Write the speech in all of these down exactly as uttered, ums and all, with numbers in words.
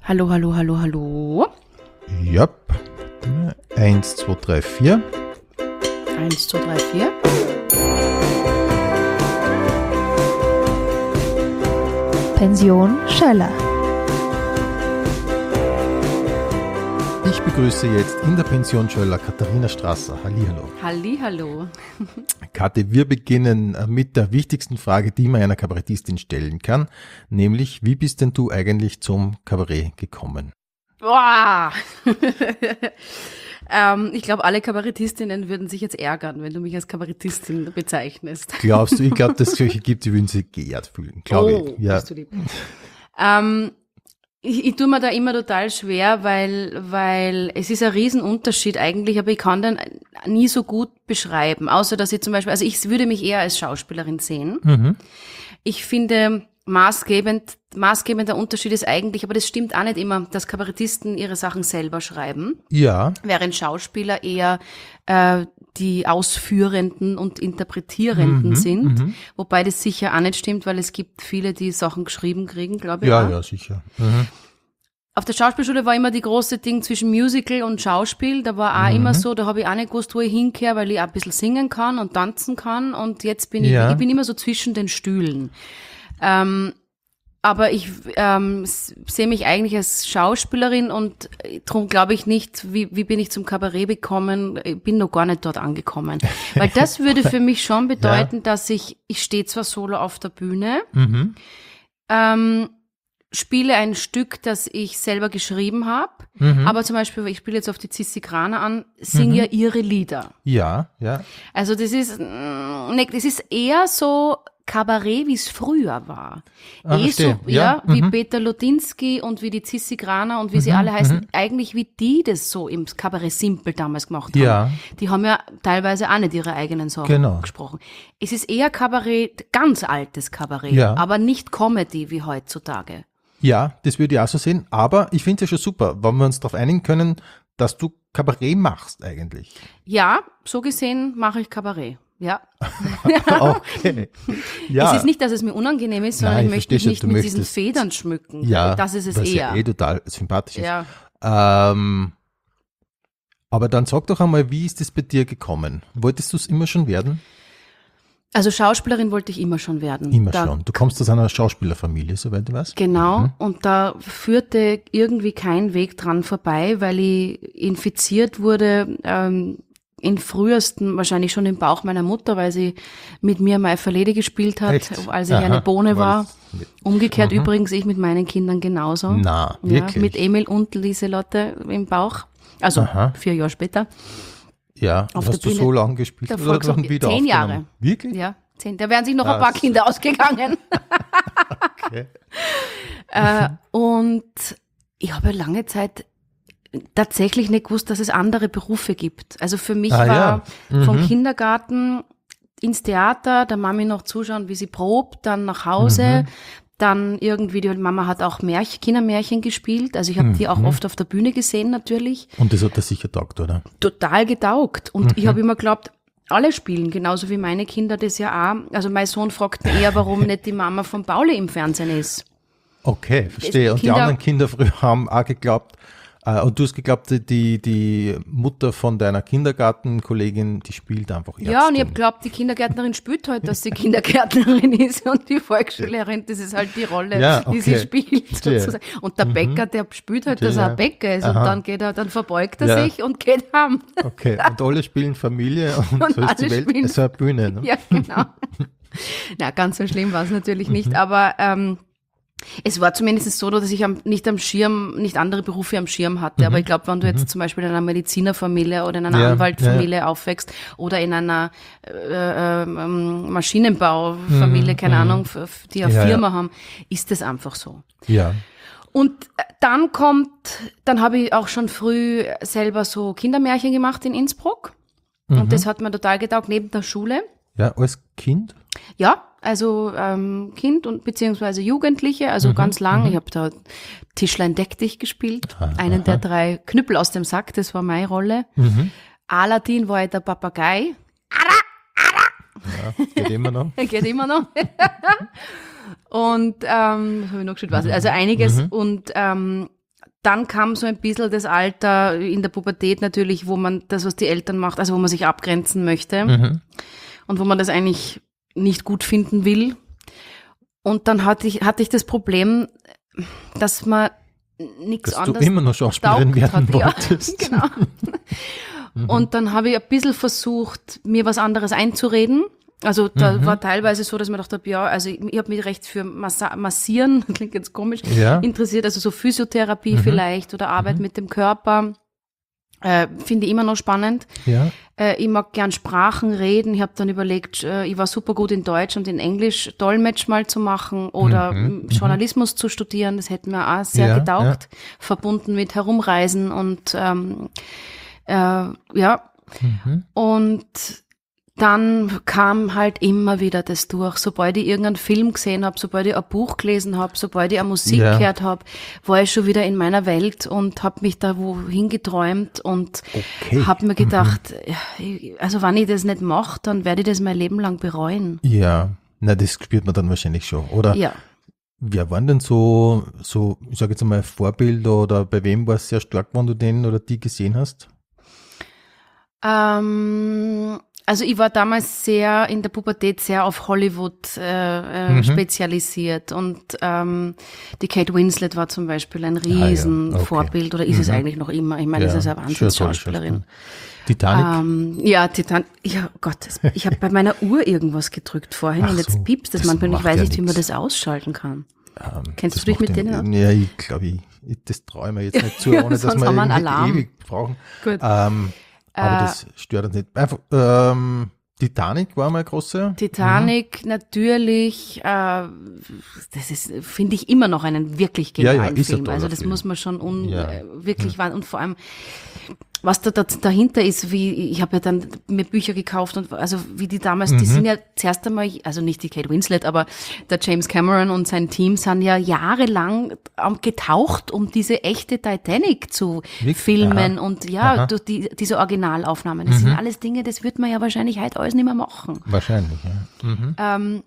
Hallo, hallo, hallo, hallo. Ja. Eins, zwei, drei, vier. Eins, zwei, drei, vier. Pension Schöller. Ich begrüße jetzt in der Pension Schöller Katharina Strasser. Hallihallo. Hallihallo. Kathi, wir beginnen mit der wichtigsten Frage, die man einer Kabarettistin stellen kann, nämlich, wie bist denn du eigentlich zum Kabarett gekommen? Boah. ähm, ich glaube, alle Kabarettistinnen würden sich jetzt ärgern, wenn du mich als Kabarettistin bezeichnest. Glaubst du? Ich glaube, dass es solche gibt, die würden sich geehrt fühlen, glaube oh, ich. Ja. Bist du lieb. ähm, ich, ich tue mir da immer total schwer, weil, weil es ist ein Riesenunterschied eigentlich, aber ich kann den nie so gut beschreiben, außer dass ich zum Beispiel, also ich würde mich eher als Schauspielerin sehen. Mhm. Ich finde, maßgebend, maßgebender Unterschied ist eigentlich, aber das stimmt auch nicht immer, dass Kabarettisten ihre Sachen selber schreiben. Ja. Während Schauspieler eher äh, die Ausführenden und Interpretierenden Mhm, sind. mhm. Wobei das sicher auch nicht stimmt, weil es gibt viele, die Sachen geschrieben kriegen, glaube ich. Ja, auch. ja, sicher. Mhm. Auf der Schauspielschule war immer die große Ding zwischen Musical und Schauspiel. Da war auch Mhm. immer so, da habe ich auch nicht gewusst, wo ich hinkehre, weil ich auch ein bisschen singen kann und tanzen kann. Und jetzt bin Ja. ich, ich bin immer so zwischen den Stühlen. Ähm, aber ich ähm, s- sehe mich eigentlich als Schauspielerin und darum glaube ich nicht, wie, wie bin ich zum Kabarett gekommen, ich bin noch gar nicht dort angekommen. Weil das würde für mich schon bedeuten, dass ich, ich stehe zwar solo auf der Bühne, Mhm. ähm, spiele ein Stück, das ich selber geschrieben habe, Mhm. aber zum Beispiel, ich spiele jetzt auf die Cissi Grana an, singe ja ihre Lieder. Ja, ja. Also das ist, mm, ne, das ist eher so Kabarett, wie es früher war. Ah, eh so, verstehe. ja, Ja, wie mhm. Peter Lodinsky und wie die Cissi Grana und wie sie alle heißen, eigentlich wie die das so im Kabarett Simpel damals gemacht haben. Ja. Die haben ja teilweise auch nicht ihre eigenen Sachen Genau. gesprochen. Es ist eher Kabarett, ganz altes Kabarett, Ja. aber nicht Comedy wie heutzutage. Ja, das würde ich auch so sehen, aber ich finde es ja schon super, wenn wir uns darauf einigen können, dass du Kabarett machst eigentlich. Ja, so gesehen mache ich Kabarett. Ja. Okay. Ja, Es ist nicht, dass es mir unangenehm ist, sondern Nein, ich ich möchte mich verstehe nicht schon, du mit diesen möchtest- Federn schmücken. ja, Das ist es was eher. ja eh total sympathisch ist. Ja. Ähm, aber dann sag doch einmal, wie ist es bei dir gekommen? Wolltest du es immer schon werden? Also Schauspielerin wollte ich immer schon werden. Immer da, schon. Du kommst aus einer Schauspielerfamilie, soweit du weißt. Genau. Und da führte irgendwie kein Weg dran vorbei, weil ich infiziert wurde, ähm, in frühesten, wahrscheinlich schon im Bauch meiner Mutter, weil sie mit mir My Fair Lady gespielt hat, Echt? als ich Aha, eine Bohne war. das mit- Umgekehrt übrigens ich mit meinen Kindern genauso. Na, Ja, wirklich? mit Emil und Lieselotte im Bauch. Also Aha. vier Jahre später. Ja, auf hast der du Bühne so lange gespielt der oder hast du Volkshochschule- wieder zehn Jahre. aufgenommen? Wirklich? Ja, zehn. Da wären sich noch ein Ah, paar so. Kinder ausgegangen. Okay. äh, und ich habe lange Zeit tatsächlich nicht gewusst, dass es andere Berufe gibt. Also für mich Ah, war ja. vom Mhm. Kindergarten ins Theater, der Mami noch zuschauen, wie sie probt, dann nach Hause, Mhm. dann irgendwie, die Mama hat auch Märchen, Kindermärchen gespielt, also ich habe die Mhm. auch oft auf der Bühne gesehen natürlich. Und das hat dir sicher taugt, oder? Total getaugt. Und Mhm. ich habe immer geglaubt, alle spielen, genauso wie meine Kinder das ja auch. Also mein Sohn fragt mich eher, warum nicht die Mama von Pauli im Fernsehen ist. Okay, verstehe. Und die Kinder- anderen Kinder früher haben auch geglaubt, äh, und du hast geglaubt, die, die Mutter von deiner Kindergartenkollegin, die spielt einfach Ärztin. Ja, und ich habe geglaubt, die Kindergärtnerin spürt halt, dass sie Kindergärtnerin ist und die Volksschullehrerin, das ist halt die Rolle, Ja, die sie okay. spielt Verstehe. sozusagen. Und der Bäcker, der spürt halt, dass Ja, er ja. ein Bäcker ist und Aha. dann geht er, dann verbeugt er Ja. sich und geht heim. Okay, und alle spielen Familie und, Und so ist die alle Welt spielen- so eine Bühne. Ne? Ja, genau. Na, ganz so schlimm war es natürlich nicht, aber ähm, es war zumindest so, dass ich am, nicht am Schirm, nicht andere Berufe am Schirm hatte. Aber ich glaube, wenn du jetzt zum Beispiel in einer Medizinerfamilie oder in einer Ja, Anwaltfamilie aufwächst oder in einer äh, ähm, Maschinenbaufamilie, keine Ahnung, f- f- die eine Ja, Firma ja. haben, ist das einfach so. Ja. Und äh, dann kommt, dann habe ich auch schon früh selber so Kindermärchen gemacht in Innsbruck. Und das hat mir total getaugt, neben der Schule. Ja, als Kind? Ja, also ähm, Kind und beziehungsweise Jugendliche, also ganz lang. Ich habe da Tischlein deck dich gespielt, einen der drei Knüppel aus dem Sack, das war meine Rolle. Aladdin war ich der Papagei, Ja, geht immer noch. geht immer noch. Und ähm, was habe ich noch gespielt? Was? Also einiges. Und ähm, dann kam so ein bisschen das Alter in der Pubertät natürlich, wo man das, was die Eltern macht, also wo man sich abgrenzen möchte Mhm. und wo man das eigentlich nicht gut finden will. Und dann hatte ich, hatte ich das Problem, dass man nichts Dass anderes du immer noch Schauspielerin taugt werden hat. wolltest. Ja, genau. Und dann habe ich ein bisschen versucht, mir was anderes einzureden. Also da Mhm. war teilweise so, dass ich mir gedacht habe, ja, also ich, ich habe mich recht für Massa- Massieren, klingt jetzt komisch, Ja. interessiert, also so Physiotherapie Mhm. vielleicht oder Arbeit Mhm. mit dem Körper. Äh, finde ich immer noch spannend. Ja. Äh, ich mag gern Sprachen reden. Ich habe dann überlegt, äh, ich war super gut in Deutsch und in Englisch Dolmetsch mal zu machen oder Mhm, m, Journalismus zu studieren. Das hätte mir auch sehr Ja, getaugt, verbunden mit Herumreisen und ähm, äh, ja. Mhm. Und dann kam halt immer wieder das durch. Sobald ich irgendeinen Film gesehen habe, sobald ich ein Buch gelesen habe, sobald ich eine Musik Ja. gehört habe, war ich schon wieder in meiner Welt und habe mich da wohin geträumt und Okay. habe mir gedacht, also wenn ich das nicht mache, dann werde ich das mein Leben lang bereuen. Ja, na, das spürt man dann wahrscheinlich schon, oder? Ja. Wer waren denn so, so, ich sage jetzt einmal Vorbilder oder bei wem war es sehr stark, wenn du den oder die gesehen hast? Ähm, also ich war damals sehr in der Pubertät sehr auf Hollywood äh, äh, Mhm. spezialisiert und ähm, die Kate Winslet war zum Beispiel ein Ah, ja. riesen Okay. Vorbild oder ist es Mhm. eigentlich noch immer? Ich meine, das ist eine schon tolle Wahnsinnsschauspielerin. Titanic? Ähm, ja, Titan. Ja, Gott, das, ich habe bei meiner Uhr irgendwas gedrückt vorhin Ach und jetzt so, piepst das das manchmal und ich macht weiß ja nicht, wie man nix. das ausschalten kann. Ähm, Kennst das du dich macht mit den- denen aus? Ja, ich glaube, ich, ich, das traue ich mir jetzt nicht zu, ohne dass Sonst wir haben wir einen irgendwie Alarm. ewig brauchen. Gut. Ähm, aber Äh, das stört uns nicht. Einfach, ähm, Titanic war mal große. Titanic natürlich, äh, das ist, finde ich, immer noch einen wirklich Ja, ja, genialen ist ein Film. toller Also das Film. muss man schon un, Ja. äh, wirklich wahr und vor allem, was da, da dahinter ist, wie ich habe ja dann mir Bücher gekauft und also wie die damals, die sind ja zuerst einmal, also nicht die Kate Winslet, aber der James Cameron und sein Team sind ja jahrelang ähm, getaucht, um diese echte Titanic zu Wirklich? filmen Aha. und ja, Aha. durch die, diese Originalaufnahmen. Das sind alles Dinge, das wird man ja wahrscheinlich heute alles nicht mehr machen. Wahrscheinlich, ja. Mhm. Ähm,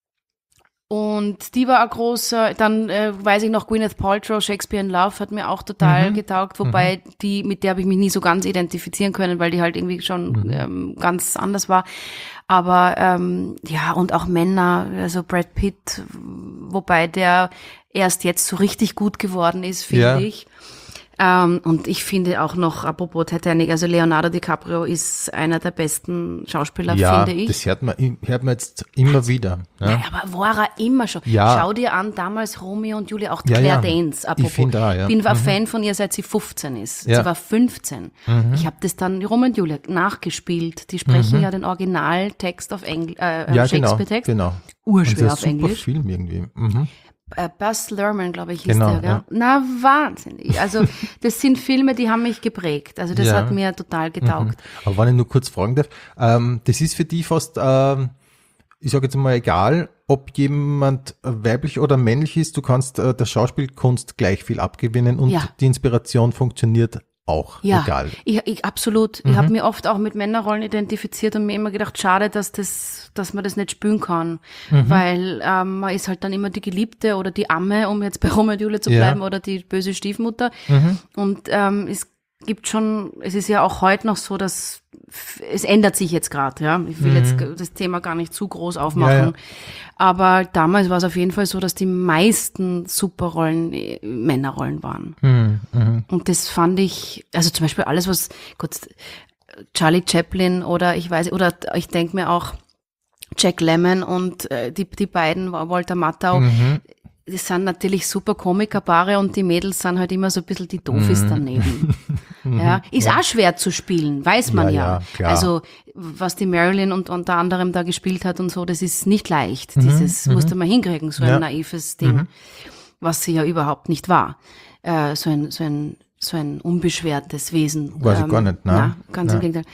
und die war ein großer, dann äh, weiß ich noch, Gwyneth Paltrow, Shakespeare in Love hat mir auch total Mhm. getaugt, wobei die, mit der habe ich mich nie so ganz identifizieren können, weil die halt irgendwie schon Mhm. ähm, ganz anders war. Aber ähm, ja, und auch Männer, also Brad Pitt, wobei der erst jetzt so richtig gut geworden ist, finde Ja. ich. Ähm, und ich finde auch noch, apropos Titanic, also Leonardo DiCaprio ist einer der besten Schauspieler, Ja, finde ich. das hört man, hört man jetzt immer wieder. Ja. Ja, aber war er immer schon. Ja. Schau dir an, damals Romeo und Julia, auch Ja, Claire ja. Danes, apropos. Ich finde auch, ja. Ich bin ein Mhm. Fan von ihr, seit sie fünfzehn ist. Ja. Sie war fünfzehn. Ich habe das dann, Romeo und Julia, nachgespielt. Die sprechen ja den Originaltext auf Englisch, äh, Mhm. Ja, genau, Shakespeare-Text. genau. Urschwer Und auf das ist ein super Englisch. Film irgendwie. Mhm. Äh, Buzz Lerman, glaube ich, hieß Genau, der, gell? ja. Na, wahnsinnig. Also, das sind Filme, die haben mich geprägt. Also, das Ja. hat mir total getaugt. Aber wenn ich nur kurz fragen darf, ähm, das ist für die fast, ähm, ich sage jetzt mal egal, ob jemand weiblich oder männlich ist, du kannst äh, der Schauspielkunst gleich viel abgewinnen und Ja. die Inspiration funktioniert auch, Ja, egal. Ich, ich, absolut. Ich habe mich oft auch mit Männerrollen identifiziert und mir immer gedacht, schade, dass das, dass man das nicht spielen kann. Weil ähm, man ist halt dann immer die Geliebte oder die Amme, um jetzt bei Romeo und Julia zu Ja. bleiben, oder die böse Stiefmutter. Und ähm, es gibt schon, es ist ja auch heute noch so, dass f- es ändert sich jetzt gerade, ja. Ich will jetzt g- das Thema gar nicht zu groß aufmachen. Ja, ja. Aber damals war es auf jeden Fall so, dass die meisten Superrollen äh, Männerrollen waren. Mhm. Mhm. Und das fand ich, also zum Beispiel alles, was, Gott, Charlie Chaplin oder ich weiß, oder ich denke mir auch Jack Lemmon und äh, die, die beiden, Walter Matthau, Mhm. das sind natürlich super Komikerpaare und die Mädels sind halt immer so ein bisschen die Doofis Mhm. daneben. Ja, ist auch schwer zu spielen, weiß man Ja, ja. ja, klar. Also, was die Marilyn und unter anderem da gespielt hat und so, das ist nicht leicht. Mhm. Dieses musste man hinkriegen, so ein Ja. naives Ding, was sie ja überhaupt nicht war. Äh, so ein, so ein, so ein unbeschwertes Wesen. Weiß ich gar nicht, nein. Na, ganz im Nein. Gegenteil.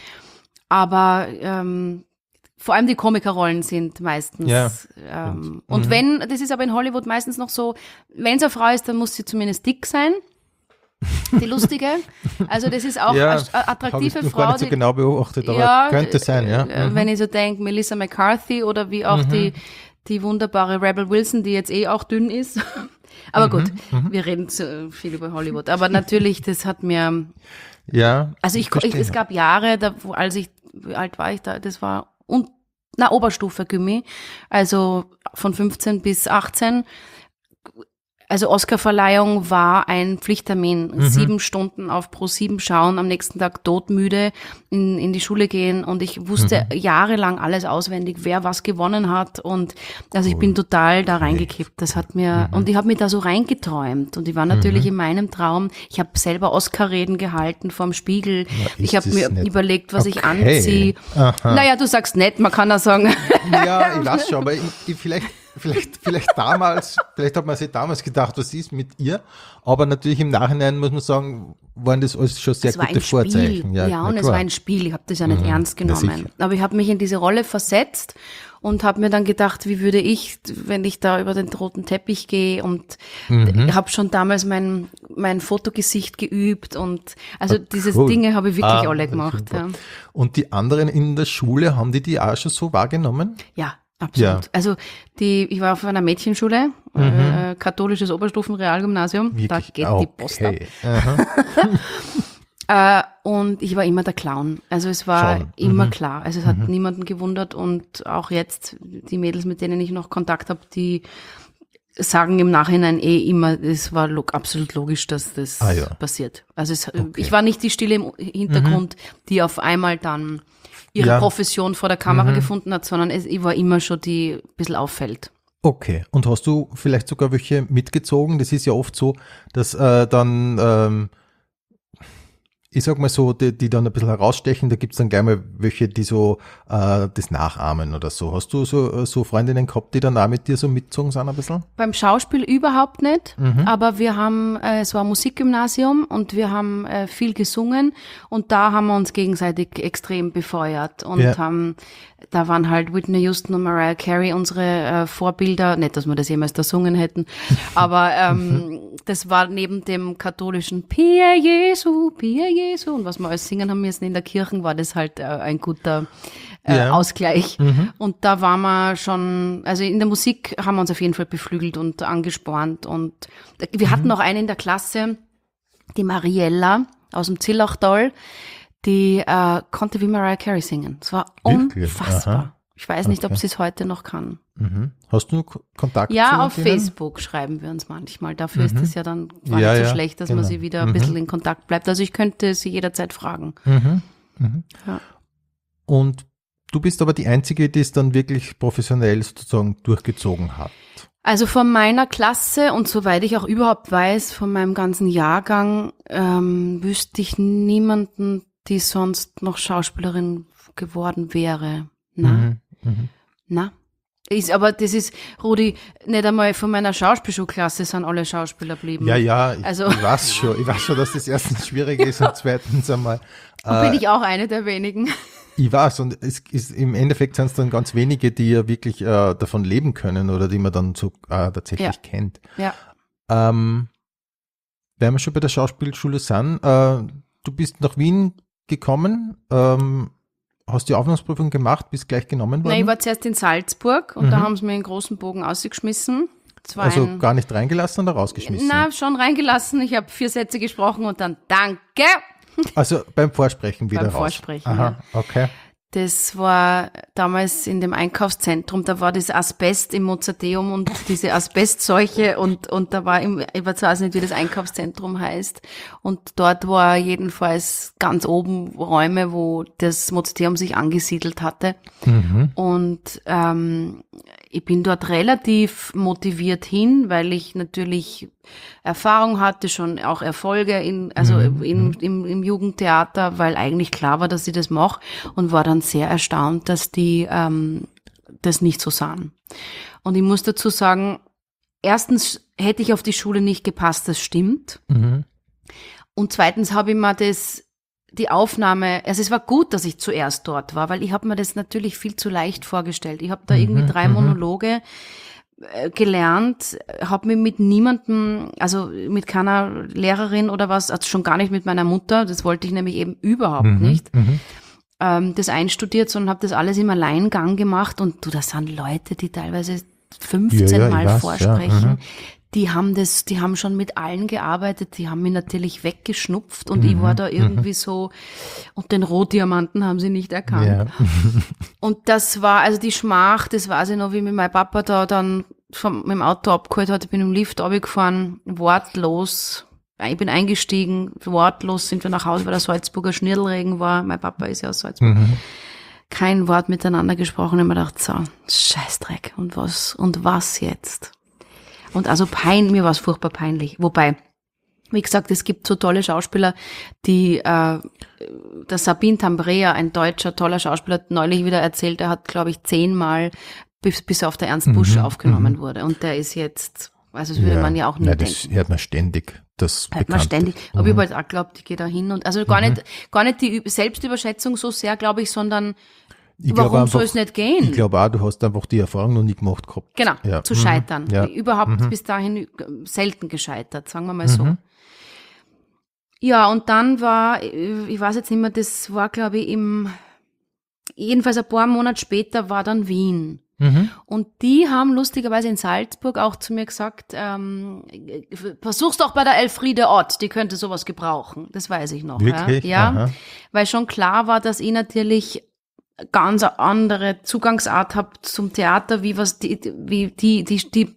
Aber, ähm, vor allem die Komikerrollen sind meistens. Ja. Ähm, und wenn, das ist aber in Hollywood meistens noch so, wenn es eine Frau ist, dann muss sie zumindest dick sein. Die lustige. Also das ist auch Ja, eine habe ich attraktive noch Frau. gar nicht so die- genau beobachtet, aber ja, könnte sein, ja. äh, Mhm. Wenn ich so denke, Melissa McCarthy oder wie auch die, die wunderbare Rebel Wilson, die jetzt eh auch dünn ist. Aber Mhm, gut, mhm. wir reden zu viel über Hollywood. Aber natürlich, das hat mir, Ja. also ich, ich verstehe. es gab Jahre, da, wo, als ich, wie alt war ich da, das war, und, na, Oberstufe Gymi, also von fünfzehn bis achtzehn. Also Oscarverleihung war ein Pflichttermin. Mhm. Sieben Stunden auf Pro sieben schauen, am nächsten Tag todmüde in, in die Schule gehen. Und ich wusste Mhm. jahrelang alles auswendig, wer was gewonnen hat. Und also ich bin total da reingekippt. Das hat mir, Mhm. und ich habe mich da so reingeträumt. Und ich war natürlich in meinem Traum. Ich habe selber Oscar-Reden gehalten vorm Spiegel. Na, ist ich habe das mir nett. überlegt, was ich Okay. anziehe. Aha. Naja, du sagst nett, man kann auch sagen. Ja, ich weiß schon, aber ich, ich vielleicht, vielleicht, vielleicht damals, vielleicht hat man sich damals gedacht, was ist mit ihr, aber natürlich im Nachhinein muss man sagen, waren das alles schon sehr Es war gute ein Spiel. Vorzeichen. Ja, na und es klar. war ein Spiel. Ich habe das ja nicht Mhm. ernst Na, genommen. sicher. Aber ich habe mich in diese Rolle versetzt und habe mir dann gedacht, wie würde ich, wenn ich da über den roten Teppich gehe, und Mhm. habe schon damals mein mein Fotogesicht geübt und also Ah, diese cool. Dinge habe ich wirklich Ah, alle gemacht. super. Ja. Und die anderen in der Schule, haben die die auch schon so wahrgenommen? Ja, absolut. Ja. Also die, ich war auf einer Mädchenschule, äh, katholisches Oberstufenrealgymnasium. Da Wirklich? geht Ah, die Post ab. okay. Aha. Äh, und ich war immer der Clown. Also es war Schon. immer Mhm. klar. Also es hat niemanden gewundert, und auch jetzt die Mädels, mit denen ich noch Kontakt habe, die sagen im Nachhinein eh immer, es war log- absolut logisch, dass das Ah, ja. passiert. Also es, Okay. ich war nicht die Stille im Hintergrund, die auf einmal dann ihre Ja. Profession vor der Kamera gefunden hat, sondern es, ich war immer schon die ein bisschen auffällt. Okay. Und hast du vielleicht sogar welche mitgezogen? Das ist ja oft so, dass äh, dann, ähm, ich sag mal so, die, die dann ein bisschen herausstechen, da gibt's dann gleich mal welche, die so äh, das nachahmen oder so. Hast du so, so Freundinnen gehabt, die dann auch mit dir so mitgezogen sind ein bisschen? Beim Schauspiel überhaupt nicht, Mhm. aber wir haben, äh, es war ein Musikgymnasium und wir haben äh, viel gesungen, und da haben wir uns gegenseitig extrem befeuert und Ja. haben, da waren halt Whitney Houston und Mariah Carey unsere äh, Vorbilder, nicht, dass wir das jemals da gesungen hätten, aber ähm, das war neben dem katholischen Pie Jesu, Pie Jesu und was wir alles singen haben müssen in der Kirche, war das halt äh, ein guter äh, Ja. Ausgleich. Und da waren wir schon, also in der Musik haben wir uns auf jeden Fall beflügelt und angespornt. Und wir hatten noch eine in der Klasse, die Mariella aus dem Zillachtal, die äh, konnte wie Mariah Carey singen. Es war Wirklich? unfassbar. Aha. Ich weiß nicht, ob Okay. sie es heute noch kann. Mhm. Hast du K- Kontakt Ja, zu auf denen? Facebook schreiben wir uns manchmal. Dafür ist es ja dann gar Ja, nicht so ja, schlecht, dass genau. man sie wieder ein Mhm. bisschen in Kontakt bleibt. Also ich könnte sie jederzeit fragen. Mhm. Mhm. Ja. Und du bist aber die Einzige, die es dann wirklich professionell sozusagen durchgezogen hat. Also von meiner Klasse und soweit ich auch überhaupt weiß, von meinem ganzen Jahrgang, ähm, wüsste ich niemanden, die sonst noch Schauspielerin geworden wäre. Na, Mhm. Mhm. na. Ist, aber das ist, Rudi, nicht einmal von meiner Schauspielschulklasse sind alle Schauspieler geblieben. Ja, ja, ich, Also- ich weiß schon. Ich weiß schon, dass das erstens schwierig ist und zweitens einmal. Und bin ich auch eine der wenigen. Ich weiß, und es ist im Endeffekt sind es dann ganz wenige, die ja wirklich äh, davon leben können oder die man dann so äh, tatsächlich Ja. kennt. Ja. Ähm, wenn wir schon bei der Schauspielschule sind, äh, du bist nach Wien gekommen, ähm, hast die Aufnahmeprüfung gemacht, bist gleich genommen worden? Nein, ich war zuerst in Salzburg und Mhm. da haben sie mir einen großen Bogen ausgeschmissen. Das war also ein, gar nicht reingelassen oder rausgeschmissen? na, schon reingelassen. Ich habe vier Sätze gesprochen und dann Danke. Also beim Vorsprechen wieder Beim raus. Vorsprechen, Aha, okay. Das war damals in dem Einkaufszentrum, da war das Asbest im Mozarteum und diese Asbestseuche und, und da war, im, ich weiß nicht, wie das Einkaufszentrum heißt. Und dort war jedenfalls ganz oben Räume, wo das Mozarteum sich angesiedelt hatte. Mhm. Und ähm, ich bin dort relativ motiviert hin, weil ich natürlich Erfahrung hatte, schon auch Erfolge in, also Mhm. in, im, im Jugendtheater, weil eigentlich klar war, dass ich das mache, und war dann sehr erstaunt, dass die ähm, das nicht so sahen. Und ich muss dazu sagen, erstens hätte ich auf die Schule nicht gepasst, das stimmt. Mhm. Und zweitens habe ich mir das, die Aufnahme, also es war gut, dass ich zuerst dort war, weil ich habe mir das natürlich viel zu leicht vorgestellt. Ich habe da irgendwie drei mhm. Monologe äh, gelernt, habe mich mit niemandem, also mit keiner Lehrerin oder was, also schon gar nicht mit meiner Mutter, das wollte ich nämlich eben überhaupt Mhm. nicht, Mhm. ähm, das einstudiert, sondern habe das alles im Alleingang gemacht. Und du, das sind Leute, die teilweise fünfzehn Ja, ja, ich Mal weiß, vorsprechen. ja, mhm. die haben das, die haben schon mit allen gearbeitet, die haben mich natürlich weggeschnupft und mhm. ich war da irgendwie mhm. so, und den Rotdiamanten haben sie nicht erkannt. Ja. Und das war, also die Schmach, das weiß ich noch, wie mir mein Papa da dann vom, mit dem Auto abgeholt hat, ich bin im Lift runtergefahren, wortlos, ich bin eingestiegen, wortlos sind wir nach Hause, weil der Salzburger Schnirdelregen war, mein Papa ist ja aus Salzburg. Mhm. Kein Wort miteinander gesprochen, ich hab mir gedacht, so, Scheißdreck, und was, und was jetzt? Und also pein, mir war es furchtbar peinlich. Wobei, wie gesagt, es gibt so tolle Schauspieler, die, äh, der Sabine Tambrea, ein deutscher, toller Schauspieler, hat neulich wieder erzählt, er hat, glaube ich, zehnmal, bis, bis er auf der Ernst Busch mhm, aufgenommen mhm. wurde. Und der ist jetzt, also das würde ja, man ja auch nicht nein, denken. Das hört man ständig, das Hört man ständig. Mhm. Aber ich habe halt auch geglaubt, ich gehe da hin und, also gar mhm. nicht, gar nicht die Selbstüberschätzung so sehr, glaube ich, sondern, Ich Warum soll es nicht gehen? Ich glaube auch, du hast einfach die Erfahrung noch nie gemacht gehabt. Genau, ja. zu scheitern. Ja. Überhaupt mhm. bis dahin selten gescheitert, sagen wir mal so. Mhm. Ja, und dann war, ich weiß jetzt nicht mehr, das war, glaube ich, im, jedenfalls ein paar Monate später war dann Wien. Mhm. Und die haben lustigerweise in Salzburg auch zu mir gesagt, ähm, versuch's doch bei der Elfriede Ott, die könnte sowas gebrauchen. Das weiß ich noch. Wirklich? Ja, ja, weil schon klar war, dass ich natürlich ganz eine andere Zugangsart habe zum Theater, wie was die, wie die, die, die,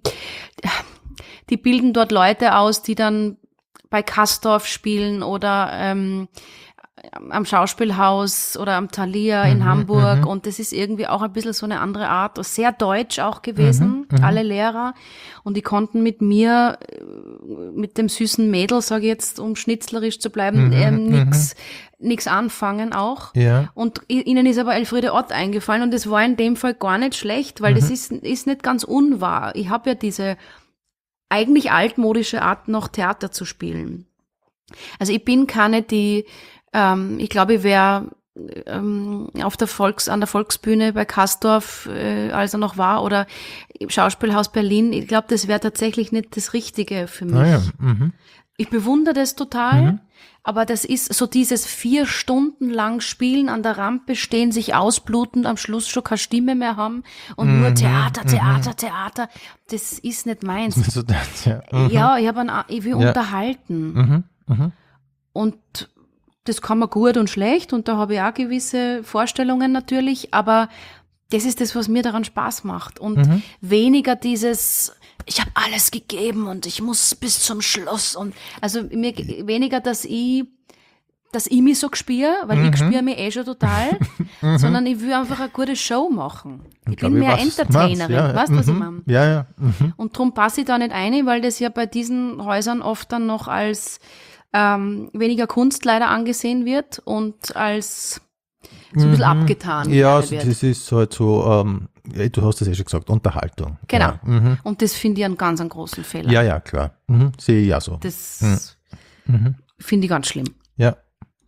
die bilden dort Leute aus, die dann bei Kastorf spielen oder ähm, am Schauspielhaus oder am Thalia in mhm, Hamburg mhm. und das ist irgendwie auch ein bisschen so eine andere Art, sehr deutsch auch gewesen, mhm, alle Lehrer, und die konnten mit mir, mit dem süßen Mädel, sage ich jetzt, um schnitzlerisch zu bleiben, mhm, ähm, nix, mhm. nix anfangen auch. Ja. Und ihnen ist aber Elfriede Ott eingefallen und das war in dem Fall gar nicht schlecht, weil mhm. das ist, ist nicht ganz unwahr. Ich habe ja diese eigentlich altmodische Art, noch Theater zu spielen. Also ich bin keine, die Ähm, ich glaube, ich wäre ähm, auf der Volks, an der Volksbühne bei Kastorf, äh, als er noch war, oder im Schauspielhaus Berlin. Ich glaube, das wäre tatsächlich nicht das Richtige für mich. Ah ja. mhm. Ich bewundere das total, mhm. aber das ist so dieses vier Stunden lang Spielen an der Rampe stehen, sich ausbluten, am Schluss schon keine Stimme mehr haben und mhm. nur Theater, Theater, mhm. Theater. Das ist nicht meins. So das, ja. Mhm. ja, ich, hab ein, ich will ja. unterhalten. Mhm. Mhm. Und das kann man gut und schlecht und da habe ich auch gewisse Vorstellungen natürlich, aber das ist das, was mir daran Spaß macht und mhm. weniger dieses, ich habe alles gegeben und ich muss bis zum Schluss und also mir weniger, dass ich, dass ich mich so spüre, weil mhm. ich spüre mich eh schon total, mhm. sondern ich will einfach eine gute Show machen. Ich, ich bin mehr was, Entertainerin, ja, ja. weißt du, was mhm. ich meine? Ja, ja. Mhm. Und darum passe ich da nicht ein, weil das ja bei diesen Häusern oft dann noch als Ähm, weniger Kunst leider angesehen wird und als so ein bisschen mhm. abgetan ja, wird. das ist halt so, ähm, du hast das ja schon gesagt, Unterhaltung. Genau. Ja. Mhm. Und das finde ich einen ganz einen großen Fehler. Ja, ja, klar. Mhm. Sehe ich ja so. Das mhm. finde ich ganz schlimm. Ja.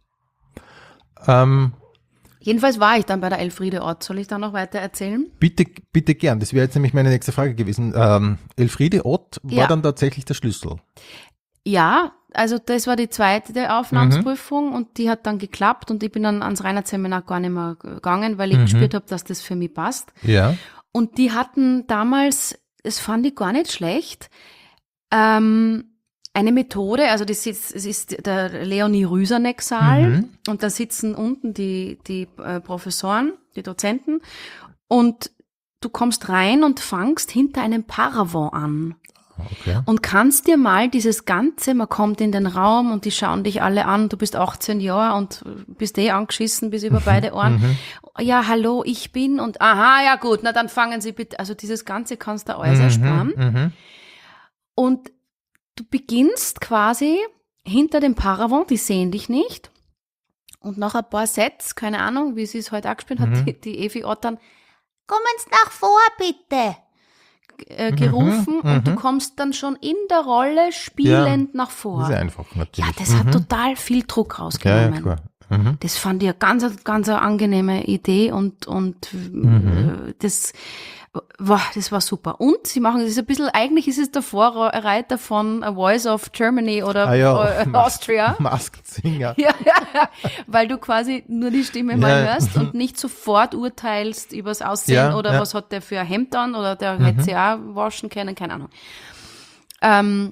Ähm, Jedenfalls war ich dann bei der Elfriede Ott. Soll ich da noch weiter erzählen? Bitte, bitte gern. Das wäre jetzt nämlich meine nächste Frage gewesen. Ähm, Elfriede Ott war ja. dann tatsächlich der Schlüssel. Ja, also das war die zweite Aufnahmsprüfung mhm. und die hat dann geklappt und ich bin dann ans Reinhardt-Seminar gar nicht mehr gegangen, weil ich mhm. gespürt habe, dass das für mich passt. Ja. Und die hatten damals, das fand ich gar nicht schlecht, ähm, eine Methode, also das ist, das ist der Leonie-Rüsaneck-Saal mhm. und da sitzen unten die, die äh, Professoren, die Dozenten und du kommst rein und fangst hinter einem Paravent an. Okay. Und kannst dir mal dieses Ganze, man kommt in den Raum und die schauen dich alle an, du bist achtzehn Jahre und bist eh angeschissen bis über beide Ohren. Mhm. Ja, hallo, ich bin und aha, ja gut, na dann fangen Sie bitte, also dieses Ganze kannst du alles mhm. ersparen. Mhm. Und du beginnst quasi hinter dem Paravent, die sehen dich nicht. Und nach ein paar Sets, keine Ahnung, wie sie es heute auch gespielt hat, Mhm. die, die Evi Ott dann, kommen Sie nach vor, bitte. Äh, gerufen Mhm, und du mhm. kommst dann schon in der Rolle spielend Ja, nach vor. Das ist einfach natürlich. Ja, das hat Mhm. total viel Druck Ja, ja, rausgenommen. klar. Mhm. Das fand ich eine ganz, ganz eine angenehme Idee und, und Mhm. äh, das, wow, das war super. Und sie machen, das ist ein bisschen, eigentlich ist es der Vorreiter von A Voice of Germany oder Ah ja, äh, Austria. Masked Singer. Ja, ja, ja, weil du quasi nur die Stimme Ja. mal hörst und nicht sofort urteilst übers Aussehen Ja, oder ja. was hat der für ein Hemd an oder der Mhm. hätte sie auch waschen können, keine Ahnung. Ähm,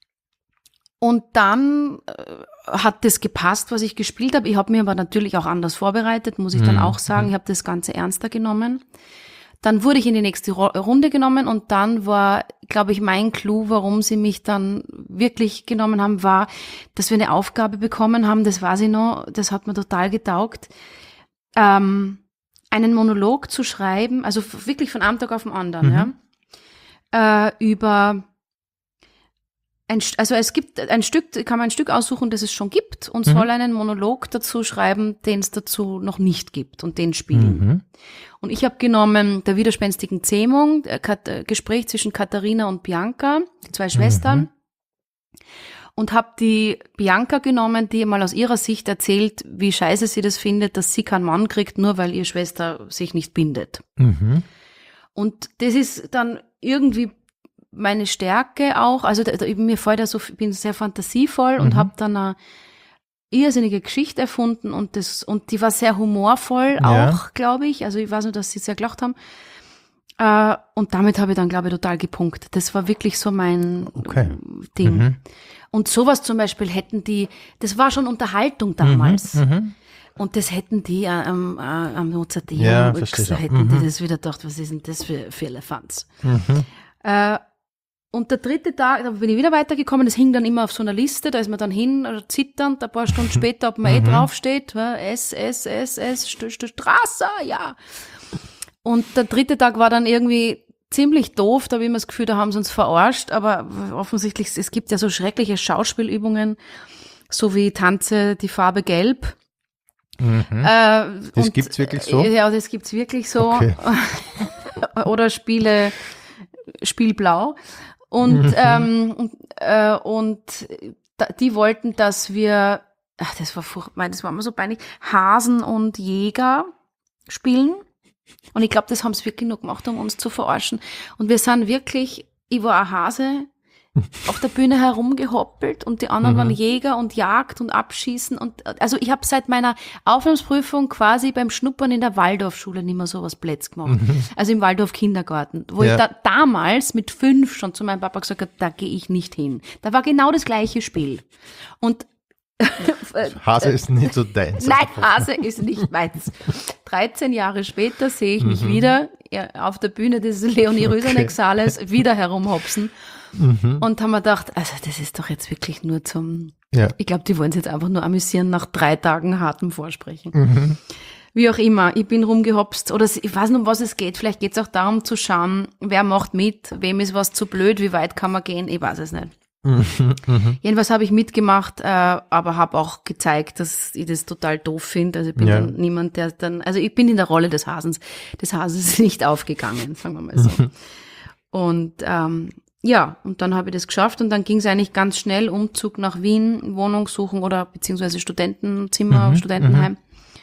und dann äh, hat das gepasst, was ich gespielt habe. Ich habe mir aber natürlich auch anders vorbereitet, muss ich dann auch sagen. Ich habe das Ganze ernster genommen. Dann wurde ich in die nächste Runde genommen und dann war, glaube ich, mein Clou, warum sie mich dann wirklich genommen haben, war, dass wir eine Aufgabe bekommen haben, das weiß ich noch, das hat mir total getaugt, ähm, einen Monolog zu schreiben, also wirklich von einem Tag auf den anderen, mhm. ja, äh, über ein, also es gibt ein Stück, kann man ein Stück aussuchen, das es schon gibt und mhm. soll einen Monolog dazu schreiben, den es dazu noch nicht gibt und den spielen. Mhm. Und ich habe genommen der widerspenstigen Zähmung, Kat- Gespräch zwischen Katharina und Bianca, die zwei Schwestern, mhm. und habe die Bianca genommen, die mal aus ihrer Sicht erzählt, wie scheiße sie das findet, dass sie keinen Mann kriegt, nur weil ihre Schwester sich nicht bindet. Mhm. Und das ist dann irgendwie meine Stärke auch, also da, da, mir fällt da so, ich bin sehr fantasievoll mhm. und habe dann eine irrsinnige Geschichte erfunden und das und die war sehr humorvoll ja. auch, glaube ich. Also ich weiß nur, dass sie sehr gelacht haben. Äh, und damit habe ich dann, glaube ich, total gepunktet. Das war wirklich so mein okay. Ding. Mhm. Und sowas zum Beispiel hätten die, das war schon Unterhaltung damals. Mhm. Mhm. Und das hätten die am, am Mozarteum, ja, hätten mhm. die das wieder gedacht, was ist denn das für, für Elefants? Mhm. Äh, Und der dritte Tag, da bin ich wieder weitergekommen, das hing dann immer auf so einer Liste, da ist man dann hin, also zitternd, ein paar Stunden später, ob man eh draufsteht, S, S, S, S, Straße, ja. Und der dritte Tag war dann irgendwie ziemlich doof, da habe ich immer das Gefühl, da haben sie uns verarscht, aber offensichtlich, es gibt ja so schreckliche Schauspielübungen, so wie Tanze die Farbe Gelb. Mhm. Äh, das und, gibt's wirklich so? Ja, das gibt's wirklich so. Okay. Oder Spiele, Spiel Blau. Und, mhm. ähm, und, äh, und die wollten, dass wir, ach, das war furchtbar, das war immer so peinlich, Hasen und Jäger spielen. Und ich glaube, das haben sie wirklich nur gemacht, um uns zu verarschen. Und wir sind wirklich, ich war ein Hase, auf der Bühne herumgehoppelt und die anderen mhm. waren Jäger und Jagd und Abschießen. Und also ich habe seit meiner Aufnahmsprüfung quasi beim Schnuppern in der Waldorfschule nicht mehr so was Plätz gemacht. Mhm. Also im Waldorf-Kindergarten, wo ja. ich da damals mit fünf schon zu meinem Papa gesagt habe, da gehe ich nicht hin. Da war genau das gleiche Spiel. Und Hase ist nicht so deins. Nein, Hase ist nicht meins. dreizehn Jahre später sehe ich mich mhm. wieder auf der Bühne des Leonie Röserneck-Saales okay. wieder herumhopsen. Mhm. Und haben wir gedacht, also das ist doch jetzt wirklich nur zum, ja. ich glaube, die wollen sich jetzt einfach nur amüsieren nach drei Tagen hartem Vorsprechen. Mhm. Wie auch immer, ich bin rumgehopst oder ich weiß nicht, um was es geht. Vielleicht geht es auch darum zu schauen, wer macht mit, wem ist was zu blöd, wie weit kann man gehen, ich weiß es nicht. Mhm. Mhm. Jedenfalls habe ich mitgemacht, äh, aber habe auch gezeigt, dass ich das total doof finde. Also ich bin ja. dann niemand, der dann, also ich bin in der Rolle des Hasens, des Hasens nicht aufgegangen, sagen wir mal so. Mhm. Und ähm, ja, und dann habe ich das geschafft und dann ging es eigentlich ganz schnell, Umzug nach Wien, Wohnung suchen oder beziehungsweise Studentenzimmer, mhm, Studentenheim.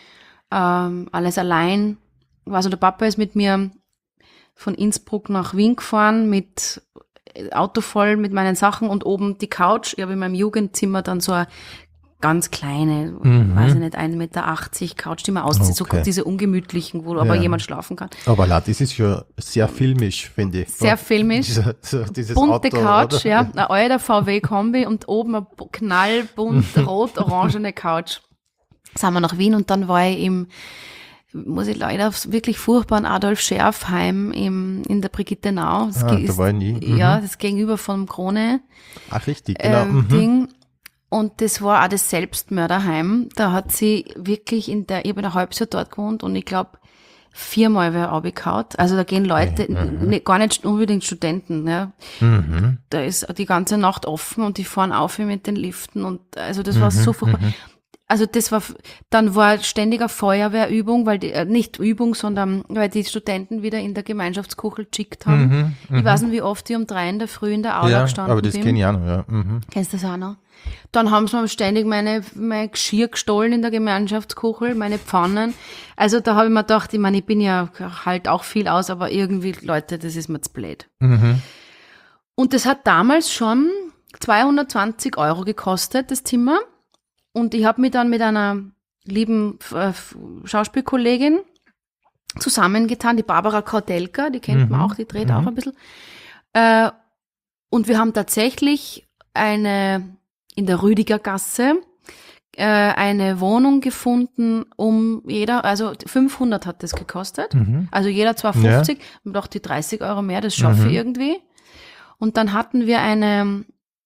Ähm, alles allein. Also der Papa ist mit mir von Innsbruck nach Wien gefahren mit Auto voll mit meinen Sachen und oben die Couch. Ich habe in meinem Jugendzimmer dann so eine ganz kleine, mhm. weiß ich nicht, ein Meter achtzig Couch, die man auszieht, okay. so diese ungemütlichen, wo ja. aber jemand schlafen kann. Aber la, das ist ja sehr filmisch, finde ich. Sehr filmisch. Dieser, so, dieses bunte Auto, Couch, oder? Ja, ein alter V W-Kombi und oben eine knallbunt rot-orangene Couch. Sind wir nach Wien und dann war ich im, muss ich leider aufs wirklich furchtbaren Adolf Scherf-Heim im, in der Brigittenau. Das ah, ist, da war ich nie. Mhm. Ja, das gegenüber vom Krone. Ach, richtig, genau. Äh, mhm. Ding. Und das war auch das Selbstmörderheim. Da hat sie wirklich in der, ich habe ein halbes Jahr dort gewohnt und ich glaube, viermal wer abgehauen. Also da gehen Leute, mhm. ne, gar nicht unbedingt Studenten, ja. Mhm. Da ist die ganze Nacht offen und die fahren auf mit den Liften und also das war mhm. so furchtbar. Mhm. Also das war, dann war ständiger Feuerwehrübung, weil die, äh, nicht Übung, sondern weil die Studenten wieder in der Gemeinschaftskuchel geschickt haben. Mhm, ich weiß nicht, wie oft die um drei in der Früh in der Aula ja, gestanden aber das bin. kenne ich auch noch, ja. Mhm. Kennst du das auch noch? Dann haben sie mir ständig meine, mein Geschirr gestohlen in der Gemeinschaftskuchel, meine Pfannen. Also da habe ich mir gedacht, ich meine, ich bin ja halt auch viel aus, aber irgendwie, Leute, das ist mir zu blöd. Mhm. Und das hat damals schon zweihundertzwanzig Euro gekostet, das Zimmer. Und ich habe mich dann mit einer lieben äh, Schauspielkollegin zusammengetan, die Barbara Kaudelka, die kennt mhm. man auch, die dreht mhm. auch ein bisschen. Äh, und wir haben tatsächlich eine, in der Rüdigergasse, äh, eine Wohnung gefunden, um jeder, also fünfhundert hat das gekostet, Mhm. also jeder zweihundertfünfzig, ja. Und doch die dreißig Euro mehr, das schaffe Mhm. ich irgendwie. Und dann hatten wir eine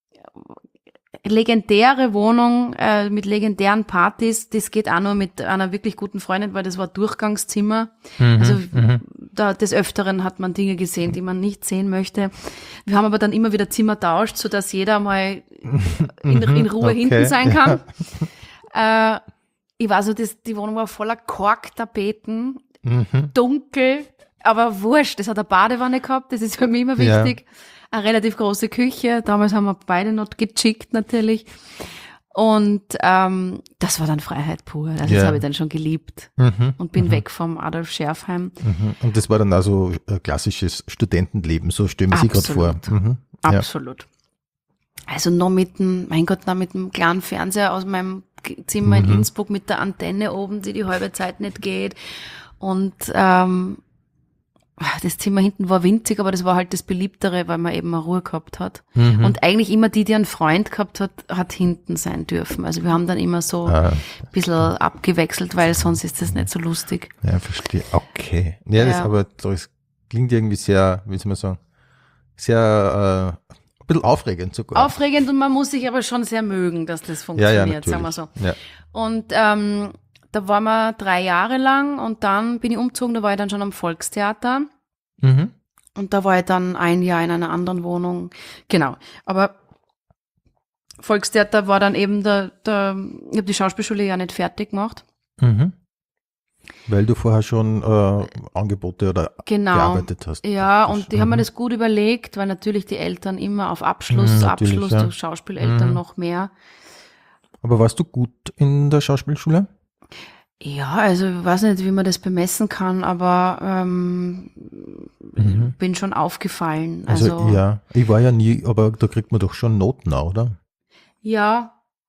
legendäre Wohnung äh, mit legendären Partys. Das geht auch nur mit einer wirklich guten Freundin, weil das war Durchgangszimmer. Mhm. Also Mhm. da des Öfteren hat man Dinge gesehen, die man nicht sehen möchte. Wir haben aber dann immer wieder Zimmer tauscht, sodass jeder mal in, in Ruhe Okay. hinten sein kann. Äh, ich weiß so, das, die Wohnung war voller Korktapeten, Mhm. dunkel, aber wurscht. Das hat eine Badewanne gehabt, das ist für mich immer Ja. wichtig. Eine relativ große Küche, damals haben wir beide noch gechickt natürlich. Und ähm, das war dann Freiheit pur. Also Ja. das habe ich dann schon geliebt Mhm. und bin Mhm. weg vom Adolf Scherfheim. Mhm. Und das war dann also ein klassisches Studentenleben, so stellen wir sich gerade vor. Absolut. Mhm. Ja. Absolut. Also noch mit dem, mein Gott, noch mit dem kleinen Fernseher aus meinem Zimmer in Mhm. Innsbruck mit der Antenne oben, die die halbe Zeit nicht geht. Und ähm, das Zimmer hinten war winzig, aber das war halt das Beliebtere, weil man eben eine Ruhe gehabt hat. Mhm. Und eigentlich immer die, die einen Freund gehabt hat, hat hinten sein dürfen. Also wir haben dann immer so Ah, ein bisschen abgewechselt, weil sonst ist das nicht so lustig. ja, verstehe. Okay. Ja, das Ja. aber das klingt irgendwie sehr, wie soll man sagen, sehr äh, ein bisschen aufregend sogar. Aufregend, und man muss sich aber schon sehr mögen, dass das ja, funktioniert, ja, sagen wir natürlich. so. Ja. Und ähm, da waren wir drei Jahre lang und dann bin ich umgezogen, da war ich dann schon am Volkstheater. Mhm. Und da war ich dann ein Jahr in einer anderen Wohnung. Genau. Aber Volkstheater war dann eben der, der ich habe die Schauspielschule ja nicht fertig gemacht. Mhm. Weil du vorher schon äh, Angebote oder Genau. gearbeitet hast. Ja, praktisch. und die haben mir Mhm. das gut überlegt, weil natürlich die Eltern immer auf Abschluss, Mhm, natürlich, Abschluss, ja. die Schauspieleltern Mhm. noch mehr. Aber warst du gut in der Schauspielschule? Ja, also ich weiß nicht, wie man das bemessen kann, aber ähm, Mhm. bin schon aufgefallen. Also, Also, ja, ich war ja nie, aber da kriegt man doch schon Noten, auch, oder? ja.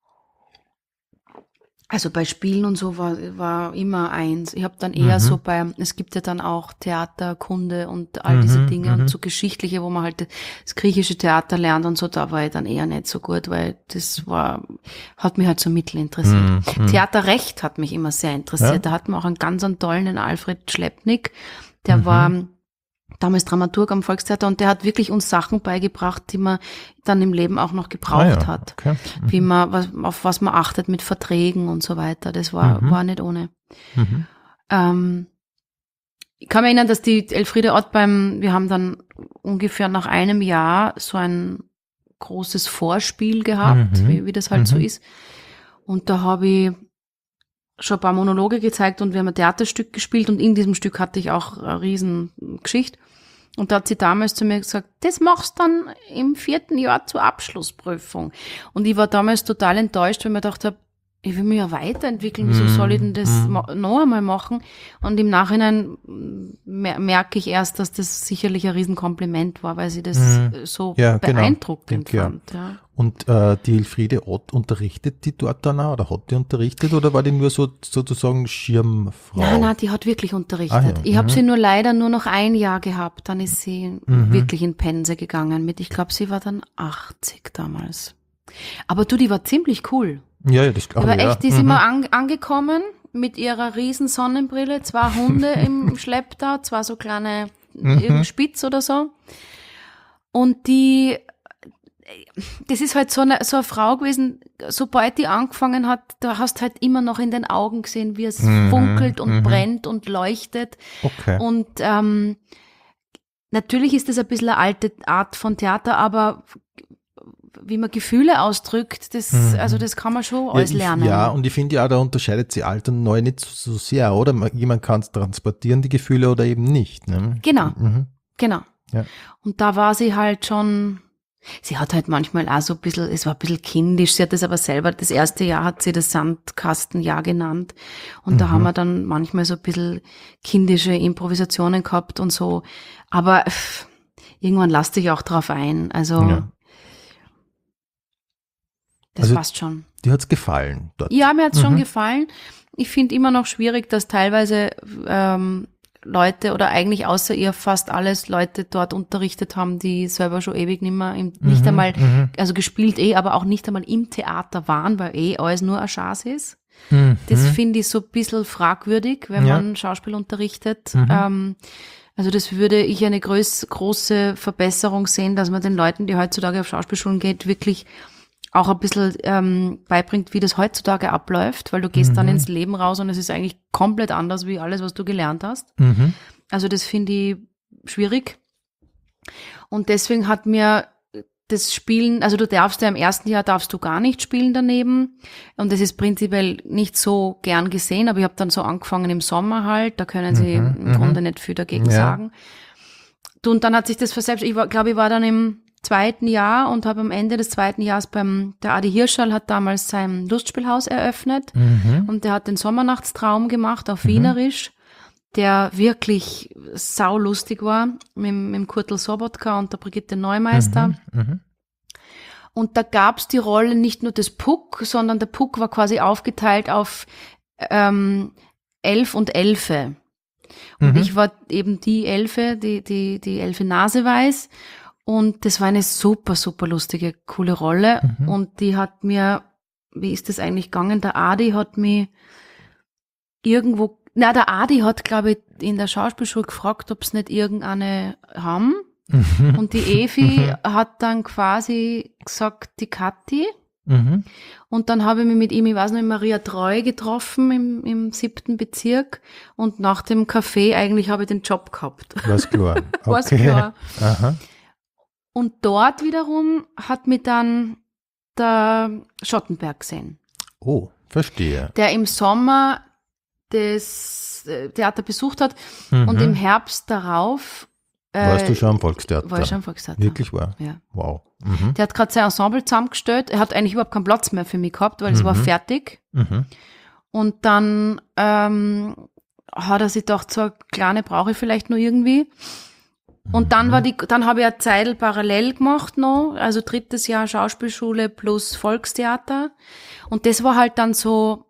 Also bei Spielen und so war, war immer eins. Ich habe dann eher Mhm. so bei, es gibt ja dann auch Theater, Kunde und all diese Mhm, Dinge mhm. und so geschichtliche, wo man halt das griechische Theater lernt und so, da war ich dann eher nicht so gut, weil das war, hat mich halt so mittel interessiert. Mhm, mhm. Theaterrecht hat mich immer sehr interessiert. Ja? Da hatten wir auch einen ganz einen tollen, den Alfred Schleppnick, der Mhm. war damals Dramaturg am Volkstheater und der hat wirklich uns Sachen beigebracht, die man dann im Leben auch noch gebraucht Ah, ja. hat. Okay. Wie man, was, auf was man achtet mit Verträgen und so weiter. Das war, Mhm. war nicht ohne. Mhm. Ähm, ich kann mich erinnern, dass die Elfriede Ott beim, wir haben dann ungefähr nach einem Jahr so ein großes Vorspiel gehabt, Mhm. wie, wie das halt so Mhm. ist. Und da habe ich schon ein paar Monologe gezeigt und wir haben ein Theaterstück gespielt und in diesem Stück hatte ich auch eine riesen Geschichte. Und da hat sie damals zu mir gesagt, das machst du dann im vierten Jahr zur Abschlussprüfung. Und ich war damals total enttäuscht, weil ich mir gedacht habe, ich will mich ja weiterentwickeln, wieso soll ich denn das Mhm. ma- noch einmal machen? Und im Nachhinein mer- merke ich erst, dass das sicherlich ein Riesenkompliment war, weil sie das Mhm. äh, so Ja, genau. beeindruckend Ja. fand. Ja. Und äh, die Elfriede Ott, unterrichtet die dort dann auch, oder hat die unterrichtet, oder war die nur so sozusagen Schirmfrau? Nein, nein, die hat wirklich unterrichtet. Ah, ja. Ich habe Mhm. sie nur leider nur noch ein Jahr gehabt. Dann ist sie Mhm. wirklich in Pense gegangen mit, ich glaube, sie war dann achtzig damals. Aber du, die war ziemlich cool. Ja, ja, das glaube Aber ich. ja. echt, die ist Mhm. immer an, angekommen mit ihrer riesen Sonnenbrille, zwei Hunde im Schlepptau, zwei so kleine Mhm. irgendein Spitz oder so. Und die, das ist halt so eine, so eine Frau gewesen, sobald die angefangen hat, da hast halt immer noch in den Augen gesehen, wie es Mhm, funkelt und mhm. brennt und leuchtet. Okay. Und ähm, natürlich ist das ein bisschen eine alte Art von Theater, aber wie man Gefühle ausdrückt, das, Mhm. also das kann man schon Ja, alles ich, lernen. ja, und ich finde ja, da unterscheidet sich alt und neu nicht so, so sehr, oder? Man- Jemand kann es transportieren, die Gefühle, oder eben nicht. Ne? Genau. Mhm. Genau. Ja. Und da war sie halt schon, sie hat halt manchmal auch so ein bisschen, es war ein bisschen kindisch, sie hat das aber selber, das erste Jahr hat sie das Sandkastenjahr genannt. Und da Mhm. haben wir dann manchmal so ein bisschen kindische Improvisationen gehabt und so. Aber pff, irgendwann lass dich auch drauf ein. Also Ja. das Also- passt schon. Die hat's gefallen dort. Ja, mir hat's schon Mhm. gefallen. Ich finde immer noch schwierig, dass teilweise ähm, Leute oder eigentlich außer ihr fast alles Leute dort unterrichtet haben, die selber schon ewig nicht mehr, im, nicht Mhm, einmal, mhm. also gespielt eh, aber auch nicht einmal im Theater waren, weil eh alles nur eine Chance ist. Mhm. Das finde ich so ein bisschen fragwürdig, wenn Ja. man Schauspiel unterrichtet. Mhm. Ähm, also das würde ich eine groß, große Verbesserung sehen, dass man den Leuten, die heutzutage auf Schauspielschulen geht, wirklich auch ein bisschen ähm, beibringt, wie das heutzutage abläuft, weil du gehst Mhm. dann ins Leben raus und es ist eigentlich komplett anders wie alles, was du gelernt hast. Mhm. Also das finde ich schwierig. Und deswegen hat mir das Spielen, also du darfst ja im ersten Jahr darfst du gar nicht spielen daneben. Und das ist prinzipiell nicht so gern gesehen, aber ich habe dann so angefangen im Sommer halt, da können sie Mhm, im mhm. Grunde nicht viel dagegen Ja. sagen. Du, und dann hat sich das verselbst, ich war, glaube ich, war dann im zweiten Jahr und habe am Ende des zweiten Jahres beim, der Adi Hirschall hat damals sein Lustspielhaus eröffnet Mhm. und der hat den Sommernachtstraum gemacht auf Wienerisch, der wirklich saulustig war, mit, mit dem Kurtl Sobotka und der Brigitte Neumeister. Mhm. Mhm. Und da gab's die Rolle nicht nur des Puck, sondern der Puck war quasi aufgeteilt auf ähm, Elf und Elfe. Und Mhm. ich war eben die Elfe, die, die, die Elfe Naseweiß. Und das war eine super, super lustige, coole Rolle. Mhm. Und die hat mir, wie ist das eigentlich gegangen? Der Adi hat mich irgendwo, na, der Adi hat, glaube ich, in der Schauspielschule gefragt, ob es nicht irgendeine haben. Mhm. Und die Evi hat dann quasi gesagt, die Kathi. Mhm. Und dann habe ich mich mit ihm, ich weiß noch, in Maria Treu getroffen im, im siebten Bezirk. Und nach dem Café eigentlich habe ich den Job gehabt. War's klar. War's Okay. klar. Aha. Und dort wiederum hat mich dann der Schottenberg gesehen, Oh, verstehe. der im Sommer das äh, Theater besucht hat Mhm. und im Herbst darauf äh, Warst du schon am Volkstheater? war ich schon am Volkstheater. Wirklich wahr? Ja. Wow. Mhm. Der hat gerade sein Ensemble zusammengestellt. Er hat eigentlich überhaupt keinen Platz mehr für mich gehabt, weil es war Mhm. fertig. Mhm. Und dann ähm, hat er sich gedacht, so eine kleine brauche ich vielleicht noch irgendwie. Und dann war die, dann habe ich eine Zeit parallel gemacht noch, also drittes Jahr Schauspielschule plus Volkstheater. Und das war halt dann so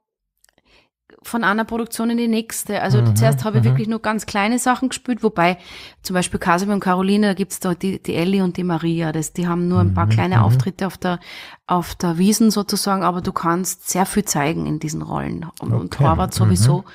von einer Produktion in die nächste. Also Mhm, zuerst habe ich mhm. wirklich nur ganz kleine Sachen gespielt, wobei zum Beispiel Kasimir und Caroline, da gibt's da die, die Elli und die Maria, das, die haben nur ein paar Mhm, kleine mhm. Auftritte auf der, auf der Wiesn sozusagen, aber du kannst sehr viel zeigen in diesen Rollen. Und, und Okay, Horvath sowieso.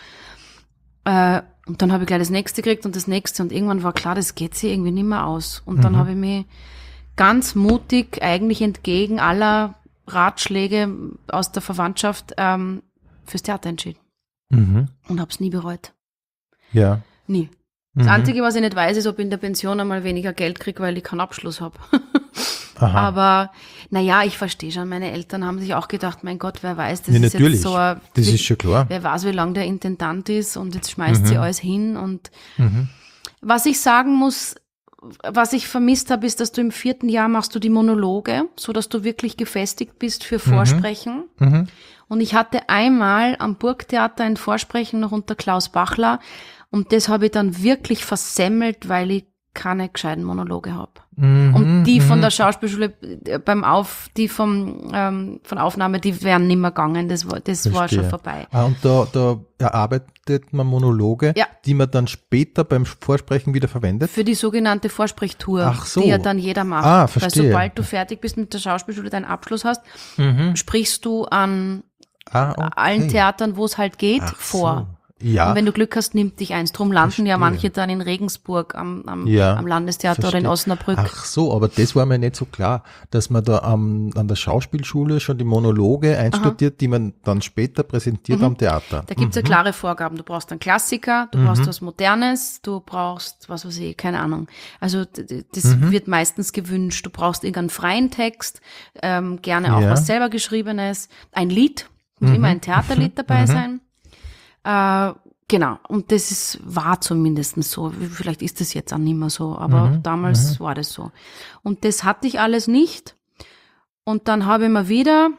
Äh, und dann habe ich gleich das nächste gekriegt und das nächste und irgendwann war klar, das geht sich irgendwie nicht mehr aus. Und dann Mhm. habe ich mich ganz mutig, eigentlich entgegen aller Ratschläge aus der Verwandtschaft, ähm, fürs Theater entschieden. Mhm. Und habe es nie bereut. Ja. Nie. Das Mhm. Einzige, was ich nicht weiß, ist, ob ich in der Pension einmal weniger Geld kriege, weil ich keinen Abschluss habe. Aha. Aber naja, ich verstehe schon, meine Eltern haben sich auch gedacht, mein Gott, wer weiß, das Ja, ist natürlich. jetzt so ein, Das ist schon klar. wer weiß, wie lange der Intendant ist und jetzt schmeißt Mhm. sie alles hin. Und Mhm. was ich sagen muss, was ich vermisst habe, ist, dass du im vierten Jahr machst du die Monologe, so dass du wirklich gefestigt bist für Vorsprechen. Mhm. Und ich hatte einmal am Burgtheater ein Vorsprechen noch unter Klaus Bachler und das habe ich dann wirklich versemmelt, weil ich keine gescheiten Monologe habe. Mhm. Und die von Mhm. der Schauspielschule äh, beim Auf, die vom ähm, von Aufnahme, die wären nicht mehr gegangen. Das war, das war schon Verstehe. vorbei. Ah, und da, da erarbeitet man Monologe, Ja. die man dann später beim Vorsprechen wieder verwendet? Für die sogenannte Vorsprechtour, Ach so. die ja dann jeder macht. Ah, Weil verstehe. sobald du fertig bist mit der Schauspielschule, deinen Abschluss hast, Mhm. sprichst du an Ah, okay. allen Theatern, wo es halt geht, Ach vor. So. Ja. Und wenn du Glück hast, nimmt dich eins. Drum landen ja Verstehe. manche dann in Regensburg am, am, Ja, am Landestheater oder in verstehe. Osnabrück. Ach so, aber das war mir nicht so klar, dass man da am, an der Schauspielschule schon die Monologe einstudiert, die man dann später präsentiert am Theater. Da gibt's ja klare Vorgaben. Du brauchst einen Klassiker, du brauchst was Modernes, du brauchst, was weiß ich, keine Ahnung. Also d- d- das wird meistens gewünscht. Du brauchst irgendeinen freien Text, ähm, gerne auch Ja. was selber Geschriebenes, ein Lied, muss immer ein Theaterlied dabei sein. Äh, genau, und das ist, war zumindest so. Vielleicht ist es jetzt auch nicht mehr so, aber damals war das so. Und das hatte ich alles nicht. Und dann habe ich mir wieder,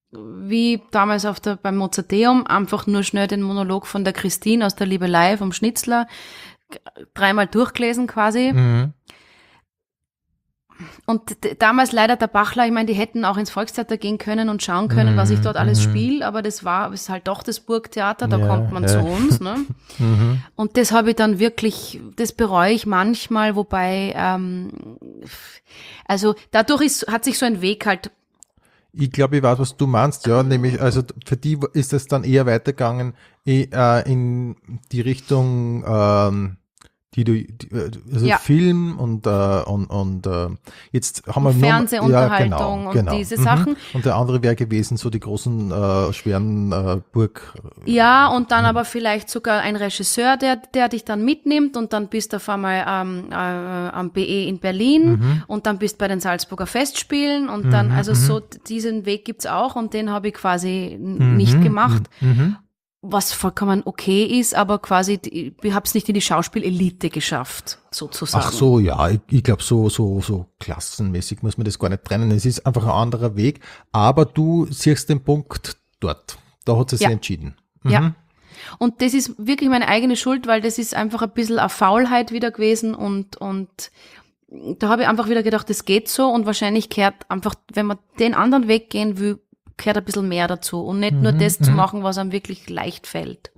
wie damals auf der, beim Mozarteum, einfach nur schnell den Monolog von der Christine aus der Liebelei vom Schnitzler g- dreimal durchgelesen quasi. Mhm. und d- damals leider der Bachler, ich meine, die hätten auch ins Volkstheater gehen können und schauen können, was ich dort alles spiele, aber das war, ist halt doch das Burgtheater, da Ja, kommt man ja. zu uns, ne? Und das habe ich dann wirklich, das bereue ich manchmal, wobei, ähm, also dadurch ist, hat sich so ein Weg halt, Ich glaube, ich weiß, was du meinst, ja, nämlich, also für die ist es dann eher weitergegangen eh, äh, in die Richtung, ähm, die du, die, äh, also Ja. Film und, äh, und, und äh, jetzt haben wir Fernsehunterhaltung ja, genau, und genau. diese Sachen. Und der andere wäre gewesen, so die großen, äh, schweren äh, Burg. ja, und dann aber vielleicht sogar ein Regisseur, der, der dich dann mitnimmt und dann bist du auf einmal ähm, äh, am B E in Berlin und dann bist bei den Salzburger Festspielen und dann, also so, diesen Weg gibt's auch und den habe ich quasi n- nicht gemacht. Was vollkommen okay ist, aber quasi, die- ich habe es nicht in die Schauspielelite geschafft, sozusagen. Ach so, ja, ich, ich glaube, so, so, so klassenmäßig muss man das gar nicht trennen. Es ist einfach ein anderer Weg, aber du siehst den Punkt dort. Da hat es sich Ja. entschieden. Ja. Und das ist wirklich meine eigene Schuld, weil das ist einfach ein bisschen eine Faulheit wieder gewesen und, und da habe ich einfach wieder gedacht, das geht so und wahrscheinlich kehrt einfach, wenn man den anderen Weg gehen will, gehört ein bisschen mehr dazu und nicht nur das zu machen, was einem wirklich leicht fällt.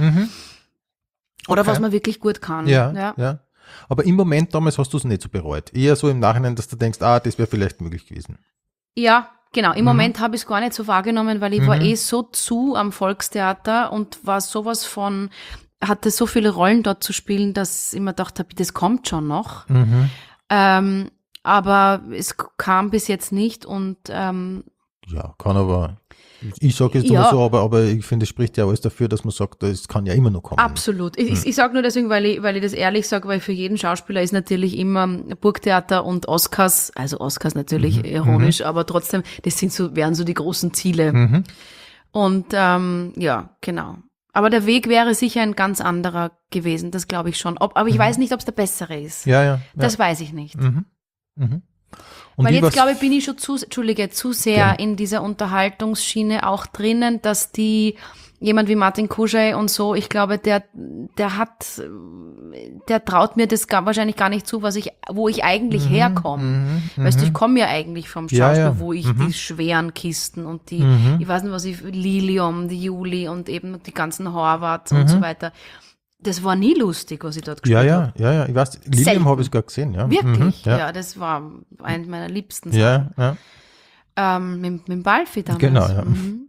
Oder Okay. was man wirklich gut kann. Ja, ja. ja. Aber im Moment damals hast du es nicht so bereut. Eher so im Nachhinein, dass du denkst, ah, das wäre vielleicht möglich gewesen. Ja, genau. Mhm. Im Moment habe ich es gar nicht so wahrgenommen, weil ich war eh so zu am Volkstheater und war sowas von, hatte so viele Rollen dort zu spielen, dass ich mir gedacht habe, das kommt schon noch. Mhm. Ähm, aber es kam bis jetzt nicht und ähm, Ja, kann aber, ich sage jetzt Ja. immer so, aber, aber ich finde, es spricht ja alles dafür, dass man sagt, es kann ja immer noch kommen. absolut. Ich, ich, ich sage nur deswegen, weil ich, weil ich das ehrlich sage, weil für jeden Schauspieler ist natürlich immer Burgtheater und Oscars, also Oscars natürlich ironisch, aber trotzdem, das sind so, wären so die großen Ziele. Und ähm, ja, genau. Aber der Weg wäre sicher ein ganz anderer gewesen, das glaube ich schon. Ob, aber ich weiß nicht, ob es der bessere ist. Ja, ja. ja. Das weiß ich nicht. Und Weil wie jetzt, war's- glaube ich, bin ich schon zu, Entschuldige, zu sehr Gerne. in dieser Unterhaltungsschiene auch drinnen, dass die, jemand wie Martin Kuschei und so, ich glaube, der, der hat, der traut mir das gar, wahrscheinlich gar nicht zu, was ich, wo ich eigentlich herkomme. Weißt du, ich komme ja eigentlich vom Schauspiel, Ja, ja. wo ich die schweren Kisten und die, ich weiß nicht, was ich, Lilium, die Juli und eben die ganzen Horvaths und so weiter. Das war nie lustig, was ich dort Ja, gespielt ja, habe. ja, ja, ich weiß, Lilium Selten. habe ich gar gesehen, ja. Wirklich? Mhm, ja. ja. das war eine meiner liebsten Sachen. Ja, ja. Ähm, mit, mit dem Balfi damals. Genau, ja. Mhm.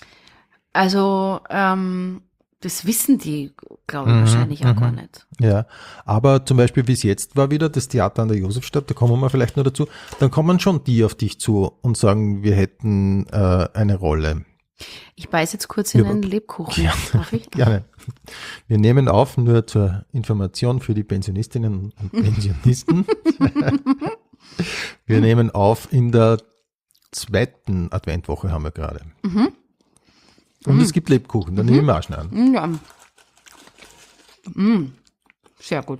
Also, ähm, das wissen die, glaube ich, Mhm, wahrscheinlich auch gar nicht. Ja, aber zum Beispiel, wie es jetzt war wieder, das Theater an der Josefstadt, da kommen wir vielleicht noch dazu, dann kommen schon die auf dich zu und sagen, wir hätten äh, eine Rolle. Ich beiß jetzt kurz in Ja, einen Lebkuchen. Darf ich? Gerne. Wir nehmen auf, nur zur Information für die Pensionistinnen und Pensionisten. Wir nehmen auf in der zweiten Adventwoche haben wir gerade. Und es gibt Lebkuchen, dann nehme ich mir auch schnell an. Mm, ja. Mm, sehr gut.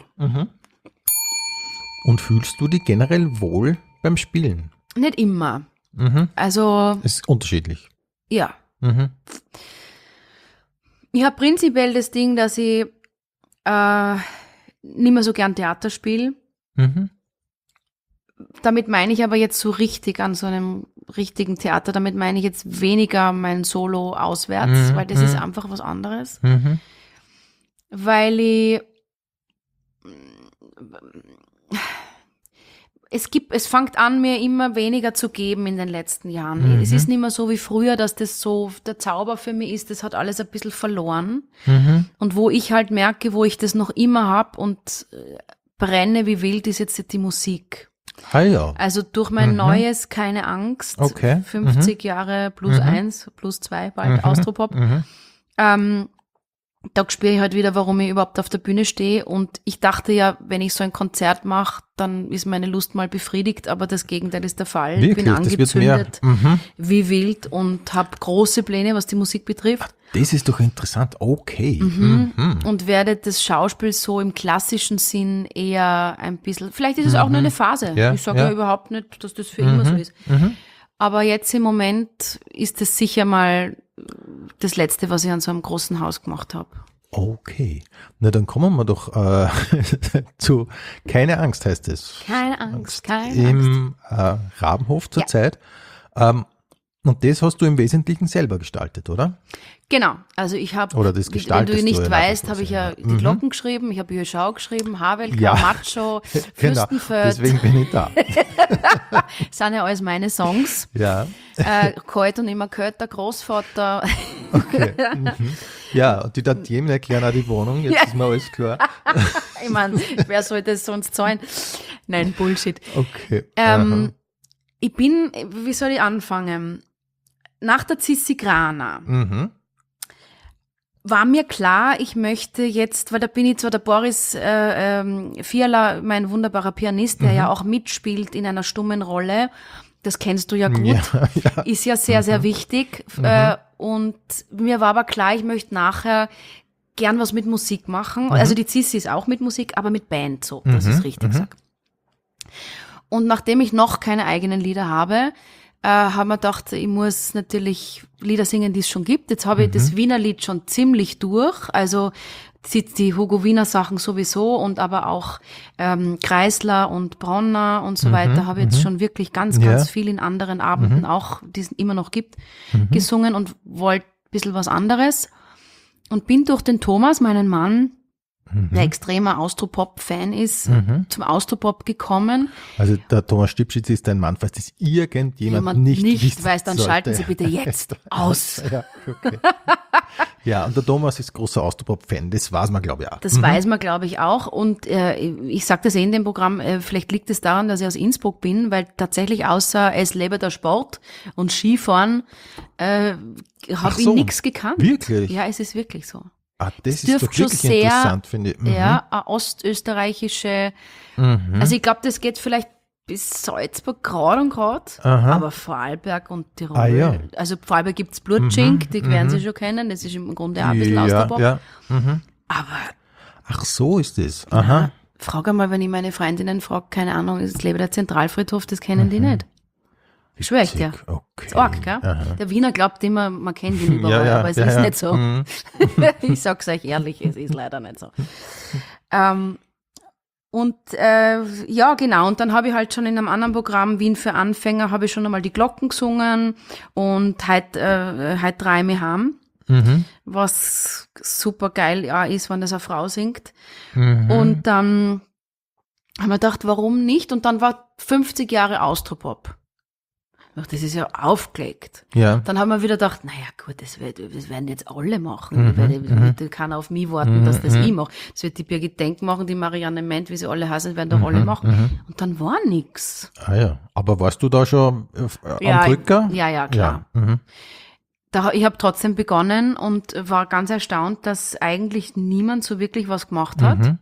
Und fühlst du dich generell wohl beim Spielen? Nicht immer. Also, Es ist unterschiedlich. ja. Mhm. Ich habe prinzipiell das Ding, dass ich äh, nicht mehr so gern Theater spiele. Mhm. Damit meine ich aber jetzt so richtig an so einem richtigen Theater, damit meine ich jetzt weniger mein Solo auswärts, Mhm, weil das mhm. ist einfach was anderes. Mhm. Weil ich es gibt, es fängt an, mir immer weniger zu geben in den letzten Jahren. Mhm. Es ist nicht mehr so wie früher, dass das so der Zauber für mich ist. Das hat alles ein bisschen verloren. Mhm. Und wo ich halt merke, wo ich das noch immer hab und äh, brenne wie wild, ist jetzt die Musik. Ah ja. Also durch mein Mhm. neues Keine Angst, Okay. fünfzig Jahre plus Mhm. eins, plus zwei, bald Austropop, Mhm. ähm, da spüre ich halt wieder, warum ich überhaupt auf der Bühne stehe. Und ich dachte ja, wenn ich so ein Konzert mache, dann ist meine Lust mal befriedigt, aber das Gegenteil ist der Fall. Ich bin Wirklich, das wird mehr. angezündet Mhm. wie wild und habe große Pläne, was die Musik betrifft. Das ist doch interessant. Okay. Mhm. Und werde das Schauspiel so im klassischen Sinn eher ein bisschen, vielleicht ist es auch nur eine Phase. Ja, ich sage ja. ja. überhaupt nicht, dass das für immer so ist. Aber jetzt im Moment ist es sicher mal das Letzte, was ich an so einem großen Haus gemacht habe. Okay. Na, dann kommen wir doch äh, zu Keine Angst heißt es. Keine Angst, keine Angst. Im äh, Rabenhof zurzeit. Ja. Ähm, und das hast du im Wesentlichen selber gestaltet, oder? Genau, also ich habe, Oder das wenn gestaltest du nicht du ja weißt, nach wie habe ich vor, ja ja. die Mhm. Glocken geschrieben, ich habe hier Schau geschrieben, Havelka, Ja. Macho, Genau, Fürstenfeld, deswegen bin ich da. sind ja alles meine Songs. Ja, Äh, Kalt und immer kälter, Großvater. okay. Mhm. Ja, und die Tantiemen erklären auch die Wohnung, jetzt Ja. ist mir alles klar. Ich meine, wer soll das sonst zahlen? Nein, Bullshit. Okay. Ähm, ich bin, wie soll ich anfangen? Nach der Zissi Grana Aha. Mhm. war mir klar, ich möchte jetzt, weil da bin ich zwar der Boris äh, ähm, Fiala, mein wunderbarer Pianist, der Mhm. ja auch mitspielt in einer stummen Rolle, das kennst du ja gut, Ja, ja. ist ja sehr, sehr wichtig. Äh, und mir war aber klar, ich möchte nachher gern was mit Musik machen. Also die Zissi ist auch mit Musik, aber mit Band so, dass ich es richtig sage. Und nachdem ich noch keine eigenen Lieder habe, äh, haben wir gedacht, ich muss natürlich Lieder singen, die es schon gibt. Jetzt habe ich das Wiener Lied schon ziemlich durch, also die, die Hugo Wiener Sachen sowieso und aber auch ähm, Kreisler und Bronner und so weiter habe ich jetzt schon wirklich ganz, ganz Ja. viel in anderen Abenden auch, die es immer noch gibt, gesungen und wollte ein bisschen was anderes und bin durch den Thomas, meinen Mann, der extremer Austropop-Fan ist, zum Austropop gekommen. Also der Thomas Stipschitz ist ein Mann, falls das irgendjemand Wenn man nicht, nicht wissen weiß, dann sollte. schalten Sie bitte jetzt aus. Ja, okay. Ja, und der Thomas ist großer Austropop-Fan, das weiß man, glaube ich, auch. Das weiß man, glaube ich, auch. Und äh, ich sage das eh in dem Programm, äh, vielleicht liegt es daran, dass ich aus Innsbruck bin, weil tatsächlich außer es lebe der Sport und Skifahren äh, Ach habe so, ich nichts gekannt. wirklich? Ja, es ist wirklich so. Ah, das ist dürfte doch schon wirklich sehr, interessant, finde ich. Mhm. Ja, eine ostösterreichische, also ich glaube, das geht vielleicht bis Salzburg gerade und gerade, Aha. aber Vorarlberg und Tirol. Ah, ja. Also Vorarlberg gibt's Blutschink, die werden Sie schon kennen, das ist im Grunde auch ein bisschen Austropop. ja, ja. Aber Ach, so ist es. Aha. frag einmal, wenn ich meine Freundinnen frage, keine Ahnung, es lebe der Zentralfriedhof, das kennen die nicht. Schwör ich dir. Okay. Das ist arg, gell? Aha. Der Wiener glaubt immer, man kennt ihn überall, Ja, ja, aber es ja, ist ja. nicht so. Mhm. Ich sag's euch ehrlich, es ist leider nicht so. ähm, und äh, ja, genau, und dann habe ich halt schon in einem anderen Programm, Wien für Anfänger, habe ich schon einmal die Glocken gesungen und heute äh, heut drei mich heim, Mhm. was super geil ja, ist, wenn das eine Frau singt. Mhm. Und dann haben wir gedacht, warum nicht? Und dann war fünfzig Jahre Austropop. Ich dachte, das ist ja aufgelegt. Ja. Dann haben wir wieder gedacht, naja gut, das, wird, das werden jetzt alle machen. Mhm, weil mhm. da kann auf mich warten, dass das Mhm. ich mache. Das wird die Birgit Denk machen, die Marianne Ment, wie sie alle heißen, werden da Mhm, alle machen. mhm. Und dann war nix. Ah ja. Aber warst du da schon äh, Ja, am Drücker? ja, ja, klar. Ja. Mhm. Da, ich habe trotzdem begonnen und war ganz erstaunt, dass eigentlich niemand so wirklich was gemacht hat. Mhm.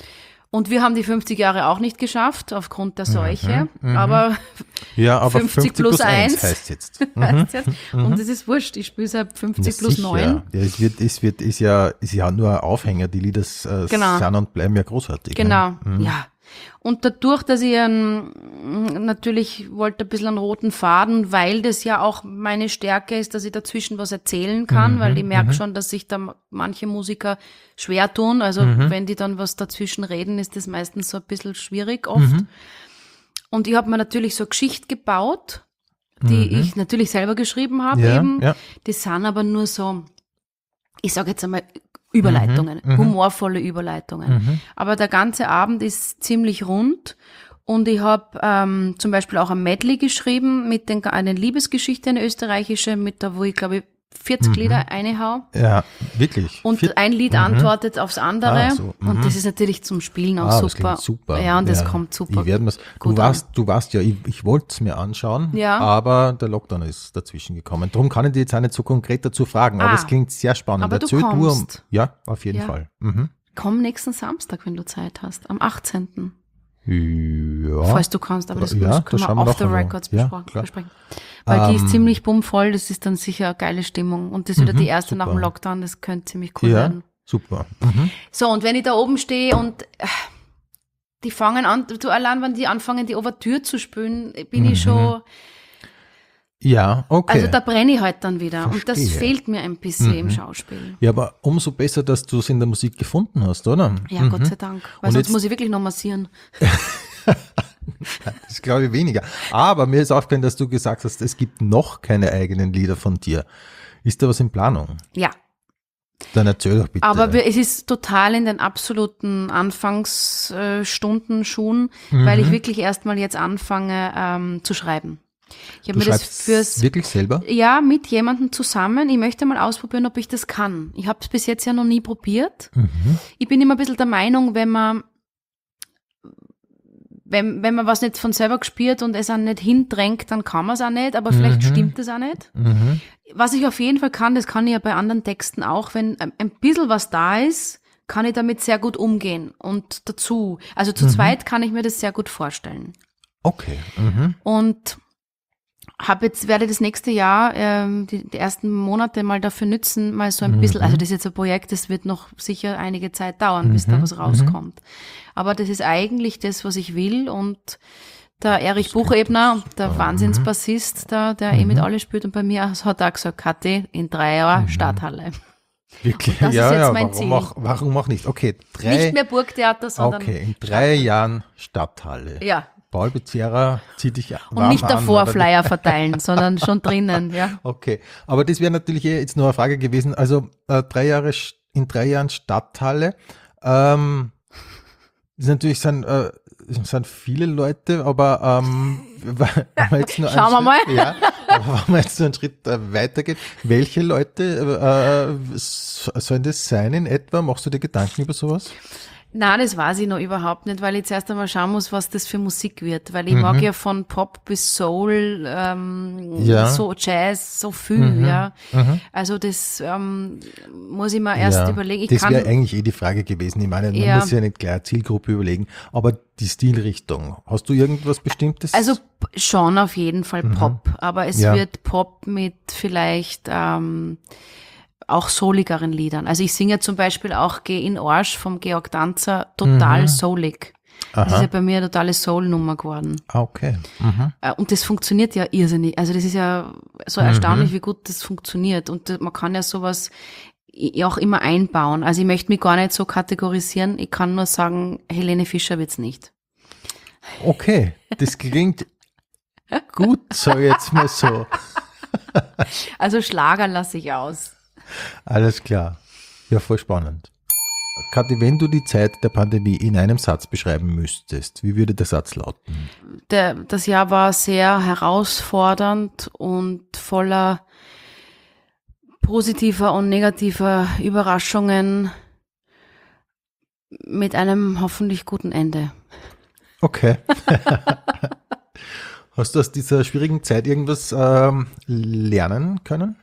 Und wir haben die fünfzig Jahre auch nicht geschafft, aufgrund der Seuche. mhm. Aber Ja, aber fünfzig fünfzig, plus plus eins eins heißt jetzt. Mhm. heißt jetzt. Und es ist wurscht, ich spiele seit fünfzig Ja, plus sicher. neun. Ja, es wird, es wird, ist ja, ist ja nur ein Aufhänger. Die Lieder äh, Genau. sind und bleiben ja großartig. Genau, Ne? Mhm. ja. Und dadurch, dass ich ähm, natürlich wollte ein bisschen einen roten Faden, weil das ja auch meine Stärke ist, dass ich dazwischen was erzählen kann, Mhm, weil ich merke mhm. schon, dass sich da manche Musiker schwer tun. Also Mhm. wenn die dann was dazwischen reden, ist das meistens so ein bisschen schwierig oft. Mhm. Und ich habe mir natürlich so eine Geschichte gebaut, die Mhm. ich natürlich selber geschrieben habe Ja, eben. ja. Die sind aber nur so, ich sage jetzt einmal, Überleitungen, Mhm, mhm. humorvolle Überleitungen. Mhm. Aber der ganze Abend ist ziemlich rund und ich habe ähm, zum Beispiel auch ein Medley geschrieben mit den, eine Liebesgeschichte, eine österreichische, mit der, wo ich glaube ich vierzig Mhm. Lieder einhau. Ja, wirklich. Und Vier- ein Lied Mhm. antwortet aufs andere. Ah, so, mhm. Und das ist natürlich zum Spielen auch Ah, das super. klingt super. Ja, und das kommt super. Ich werd mir's- du, gut warst, du warst ja, ich, ich wollte es mir anschauen, Ja. aber der Lockdown ist dazwischen gekommen. Darum kann ich dich jetzt auch nicht so konkret dazu fragen, aber Ah. es klingt sehr spannend. Aber du Erzähl um- kommst. Ja, auf jeden Ja. Fall. Mhm. Komm nächsten Samstag, wenn du Zeit hast, am achtzehnten Ja. Falls du kannst, aber das Ja, können da wir schauen wir off the nachher noch. records Ja, bespro- klar. besprechen. Weil die Ähm, ist ziemlich bummvoll, das ist dann sicher eine geile Stimmung. Und das ist wieder Mhm, die erste nach dem super. Lockdown, das könnte ziemlich cool Ja, werden. super. Mhm. So, und wenn ich da oben stehe und äh, die fangen an, du allein, wenn die anfangen, die Ouvertüre zu spielen, bin Mhm. ich schon, Ja, okay. Also da brenne ich halt dann wieder. Und das Verstehe. fehlt mir ein bisschen Mhm. im Schauspiel. Ja, aber umso besser, dass du es in der Musik gefunden hast, oder? Ja, Mhm. Gott sei Dank. Weil Und sonst jetzt- muss ich wirklich noch massieren. Das glaube ich weniger. Aber mir ist aufgefallen, dass du gesagt hast, es gibt noch keine eigenen Lieder von dir. Ist da was in Planung? Ja, Dann erzähl doch bitte. aber wir, es ist total in den absoluten Anfangsstunden schon, Mhm. weil ich wirklich erstmal jetzt anfange ähm, zu schreiben. Ich habe du mir das schreibst fürs wirklich selber? ja mit jemandem zusammen. Ich möchte mal ausprobieren, ob ich das kann. Ich habe es bis jetzt ja noch nie probiert. Mhm. Ich bin immer ein bisschen der Meinung, wenn man wenn, wenn man was nicht von selber gespürt und es auch nicht hindrängt, dann kann man es auch nicht, aber vielleicht Mhm. stimmt es auch nicht. Mhm. Was ich auf jeden Fall kann, das kann ich ja bei anderen Texten auch, wenn ein ein bisschen was da ist, kann ich damit sehr gut umgehen. Und dazu, also zu Mhm. zweit kann ich mir das sehr gut vorstellen. Okay. Mhm. Und habe jetzt, werde das nächste Jahr, ähm, die, die ersten Monate mal dafür nützen, mal so ein Mhm. bisschen, also das ist jetzt ein Projekt, das wird noch sicher einige Zeit dauern, bis Mhm. da was rauskommt. Aber das ist eigentlich das, was ich will, und der Erich Buchebner, der Wahnsinnsbassist, der, der eh mit alle spielt, und bei mir hat auch gesagt, Kathi, in drei Jahren Stadthalle. Wirklich? das ist ja, jetzt ja, mein warum Ziel. auch, warum auch nicht? Okay, drei. Nicht mehr Burgtheater, sondern Okay, in drei Jahren Stadthalle. ja. Paul Becerra zieht dich warm Und nicht an, davor oder? Flyer verteilen, sondern schon drinnen, ja. Okay, aber das wäre natürlich eh jetzt nur eine Frage gewesen. Also äh, drei Jahre Sch- in drei Jahren Stadthalle. Ähm, das ist natürlich sind, äh, sind viele Leute, aber ähm, wenn man jetzt nur Schauen wir einen mal. Schritt, ja, aber wenn man jetzt nur einen Schritt äh, weitergeht, welche Leute äh, s- sollen das sein in etwa? Machst du dir Gedanken über sowas? Nein, das weiß ich noch überhaupt nicht, weil ich zuerst einmal schauen muss, was das für Musik wird. Weil ich Mhm. mag ja von Pop bis Soul, ähm, Ja. so Jazz, so viel, Mhm. ja. Mhm. Also das ähm, muss ich mir erst Ja, überlegen. Ich das kann, wäre eigentlich eh die Frage gewesen. Ich meine, man Ja. muss ja nicht gleich eine Zielgruppe überlegen, aber die Stilrichtung. Hast du irgendwas Bestimmtes? also p- schon auf jeden Fall Pop, aber es Mhm. Ja. wird Pop mit vielleicht ähm, auch souligeren Liedern. Also ich singe zum Beispiel auch Geh in Arsch vom Georg Danzer total Mhm. soulig. Das Aha. ist ja bei mir eine totale Soul-Nummer geworden. Ah, okay. Mhm. Äh, Und das funktioniert ja irrsinnig. Also das ist ja so Mhm. erstaunlich, wie gut das funktioniert. Und äh, man kann ja sowas i- auch immer einbauen. Also ich möchte mich gar nicht so kategorisieren. Ich kann nur sagen, Helene Fischer wird's nicht. Okay, das klingt gut, sag ich jetzt mal so. Also Schlager lasse ich aus. Alles klar. Ja, voll spannend. Kathi, wenn du die Zeit der Pandemie in einem Satz beschreiben müsstest, wie würde der Satz lauten? Der, das Jahr war sehr herausfordernd und voller positiver und negativer Überraschungen mit einem hoffentlich guten Ende. Okay. Hast du aus dieser schwierigen Zeit irgendwas ähm, lernen können?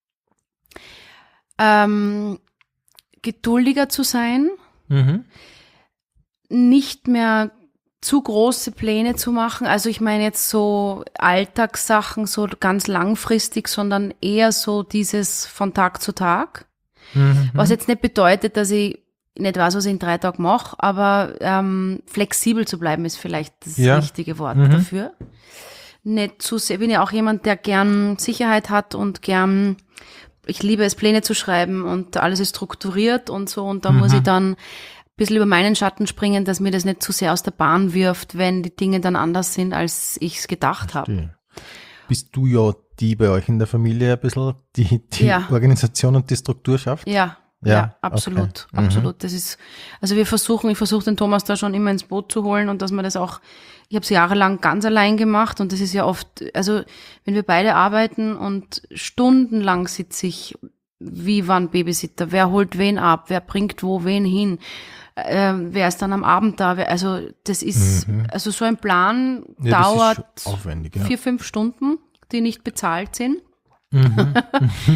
Ähm, geduldiger zu sein, Mhm. nicht mehr zu große Pläne zu machen. Also ich meine jetzt so Alltagssachen, so ganz langfristig, sondern eher so dieses von Tag zu Tag. Mhm. Was jetzt nicht bedeutet, dass ich nicht weiß, was ich in drei Tagen mache, aber ähm, flexibel zu bleiben ist vielleicht das Ja. richtige Wort Mhm. dafür. Nicht zu sehr, bin ja auch jemand, der gern Sicherheit hat und gern, ich liebe es, Pläne zu schreiben und alles ist strukturiert und so, und da Mhm. muss ich dann ein bisschen über meinen Schatten springen, dass mir das nicht zu sehr aus der Bahn wirft, wenn die Dinge dann anders sind, als ich es gedacht habe. Verstehe. Bist du ja die bei euch in der Familie ein bisschen, die die Ja. Organisation und die Struktur schafft? Ja, Ja, ja, absolut, okay. Mhm. absolut. Das ist, also wir versuchen, ich versuche den Thomas da schon immer ins Boot zu holen, und dass man das auch, ich habe es jahrelang ganz allein gemacht, und das ist ja oft, also wenn wir beide arbeiten und stundenlang sitze ich wie wann Babysitter, wer holt wen ab, wer bringt wo wen hin, ähm, wer ist dann am Abend da, wer, also das ist, Mhm. also so ein Plan Ja, das ist dauert schon aufwendig, ja. vier, fünf Stunden, die nicht bezahlt sind.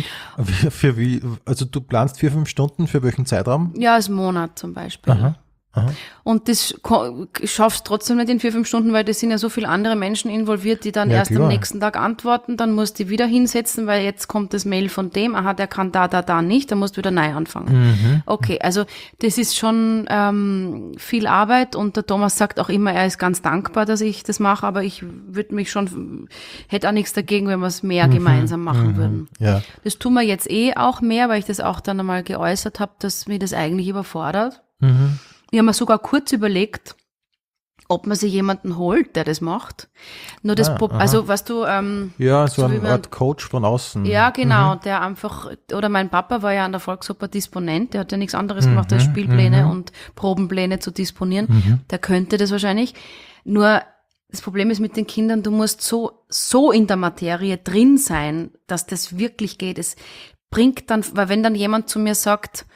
Für, für wie, also du planst vier, fünf Stunden für welchen Zeitraum? Ja, als Monat zum Beispiel. Aha. Aha. Und das ko- schaffst trotzdem nicht in vier, fünf Stunden, weil das sind ja so viele andere Menschen involviert, die dann Ja, erst klar. am nächsten Tag antworten. Dann musst du die wieder hinsetzen, weil jetzt kommt das Mail von dem, aha, der kann da, da, da nicht, dann musst du wieder neu anfangen. Mhm. Okay, also das ist schon ähm, viel Arbeit und der Thomas sagt auch immer, er ist ganz dankbar, dass ich das mache, aber ich würde mich schon, hätte auch nichts dagegen, wenn wir es mehr gemeinsam machen Mhm. würden. Ja. Das tun wir jetzt eh auch mehr, weil ich das auch dann einmal geäußert habe, dass mir das eigentlich überfordert. Mhm. Wir haben sogar kurz überlegt, ob man sich jemanden holt, der das macht. Nur das, Ah, Pro- aha. also was du, ähm, Ja, so, So wie eine man- Art Coach von außen. ja genau, der einfach, oder mein Papa war ja an der Volksoper Disponent, der hat ja nichts anderes gemacht, als Spielpläne und Probenpläne zu disponieren. Der könnte das wahrscheinlich. Nur das Problem ist mit den Kindern, du musst so, so in der Materie drin sein, dass das wirklich geht. Es bringt dann, weil wenn dann jemand zu mir sagt,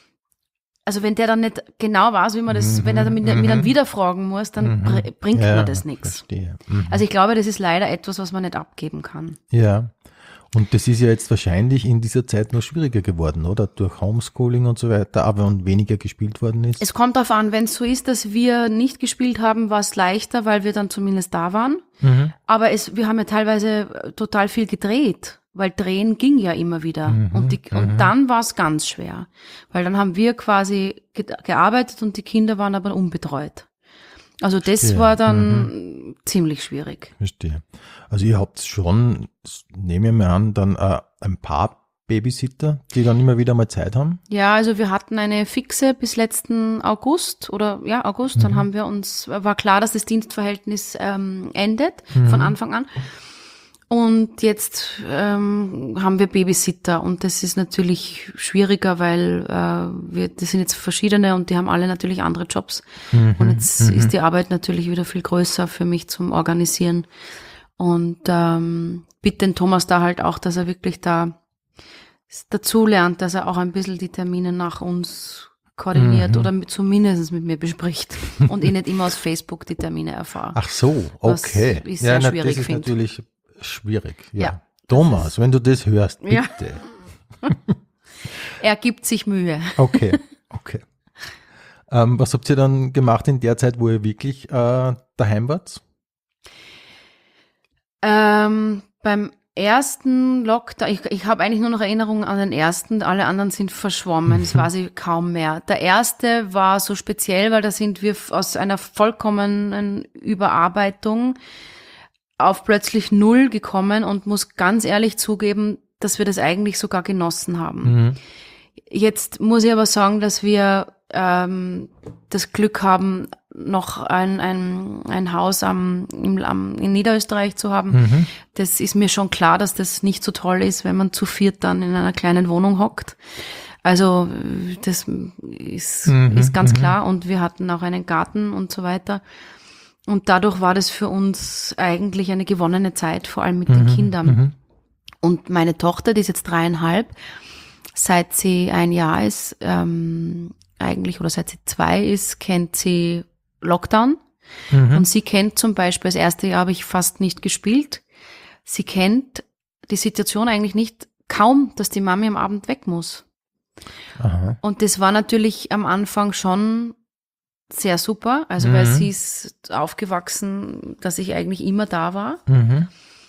also wenn der dann nicht genau weiß, wie man das, wenn er dann mit, mir dann wieder fragen muss, dann br- bringt Ja, mir das nichts. Verstehe. Mhm. Also ich glaube, das ist leider etwas, was man nicht abgeben kann. Ja. Und das ist ja jetzt wahrscheinlich in dieser Zeit noch schwieriger geworden, oder? Durch Homeschooling und so weiter, aber und weniger gespielt worden ist. Es kommt darauf an, wenn es so ist, dass wir nicht gespielt haben, war es leichter, weil wir dann zumindest da waren. Mhm. Aber es, wir haben ja teilweise total viel gedreht, weil drehen ging ja immer wieder. Mhm, und, die, und dann war es ganz schwer, weil dann haben wir quasi ge- gearbeitet und die Kinder waren aber unbetreut. Also das Verstehe. war dann ziemlich schwierig. Verstehe. Also ihr habt schon, nehme ich mal an, dann äh, ein paar Babysitter, die dann immer wieder mal Zeit haben. Ja, also wir hatten eine fixe bis letzten August oder ja, August, dann haben wir uns, war klar, dass das Dienstverhältnis ähm, endet von Anfang an. Und jetzt ähm, haben wir Babysitter und das ist natürlich schwieriger, weil äh, wir, das sind jetzt verschiedene und die haben alle natürlich andere Jobs. Und jetzt ist die Arbeit natürlich wieder viel größer für mich zum Organisieren. Und ähm, bitte den Thomas da halt auch, dass er wirklich da dazu lernt, dass er auch ein bisschen die Termine nach uns koordiniert oder mit, zumindest mit mir bespricht und ich nicht immer aus Facebook die Termine erfahre. Ach so, Was okay. ich sehr ja, na, schwierig das ist finde. natürlich schwierig. Ja. Ja, Thomas, wenn du das hörst, bitte. Ja. Er gibt sich Mühe. Okay, okay. Ähm, was habt ihr dann gemacht in der Zeit, wo ihr wirklich äh, daheim wart? Ähm, beim ersten Lockdown, ich, ich habe eigentlich nur noch Erinnerungen an den ersten, alle anderen sind verschwommen, das weiß ich kaum mehr. Der erste war so speziell, weil da sind wir aus einer vollkommenen Überarbeitung auf plötzlich null gekommen und muss ganz ehrlich zugeben, dass wir das eigentlich sogar genossen haben. Mhm. Jetzt muss ich aber sagen, dass wir ähm, das Glück haben, noch ein, ein, ein Haus am, im, am, in Niederösterreich zu haben. Mhm. Das ist mir schon klar, dass das nicht so toll ist, wenn man zu viert dann in einer kleinen Wohnung hockt. Also das ist, Mhm, ist ganz mhm. klar. Und wir hatten auch einen Garten und so weiter. Und dadurch war das für uns eigentlich eine gewonnene Zeit, vor allem mit den Kindern. Mhm. Und meine Tochter, die ist jetzt dreieinhalb, seit sie ein Jahr ist, ähm, eigentlich, oder seit sie zwei ist, kennt sie Lockdown. Mhm. Und sie kennt zum Beispiel, das erste Jahr habe ich fast nicht gespielt. Sie kennt die Situation eigentlich nicht, kaum, dass die Mami am Abend weg muss. Aha. Und das war natürlich am Anfang schon sehr super, also Mhm. weil sie ist aufgewachsen, dass ich eigentlich immer da war. Mhm.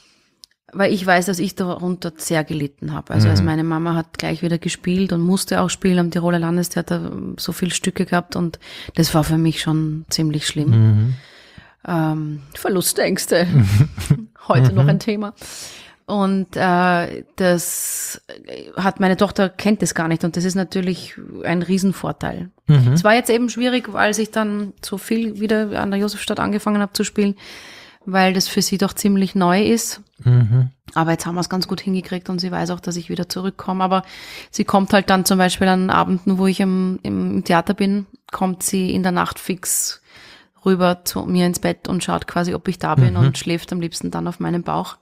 Weil ich weiß, dass ich darunter sehr gelitten habe. Also, Mhm. als meine Mama hat gleich wieder gespielt und musste auch spielen am Tiroler Landestheater, so viele Stücke gehabt und das war für mich schon ziemlich schlimm. Mhm. Ähm, Verlustängste, heute noch ein Thema. Und äh, das hat meine Tochter, kennt das gar nicht und das ist natürlich ein Riesenvorteil. Mhm. Es war jetzt eben schwierig, weil ich dann so viel wieder an der Josefstadt angefangen habe zu spielen, weil das für sie doch ziemlich neu ist. Mhm. Aber jetzt haben wir es ganz gut hingekriegt und sie weiß auch, dass ich wieder zurückkomme. Aber sie kommt halt dann zum Beispiel an Abenden, wo ich im, im Theater bin, kommt sie in der Nacht fix rüber zu mir ins Bett und schaut quasi, ob ich da bin Mhm. und schläft am liebsten dann auf meinem Bauch.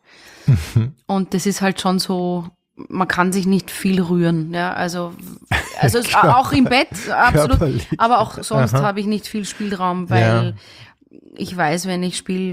Und das ist halt schon so, man kann sich nicht viel rühren. Ja, also, also es- auch im Bett, absolut. Körperlich. Aber auch sonst Aha. habe ich nicht viel Spielraum, weil Ja. ich weiß, wenn ich spiele,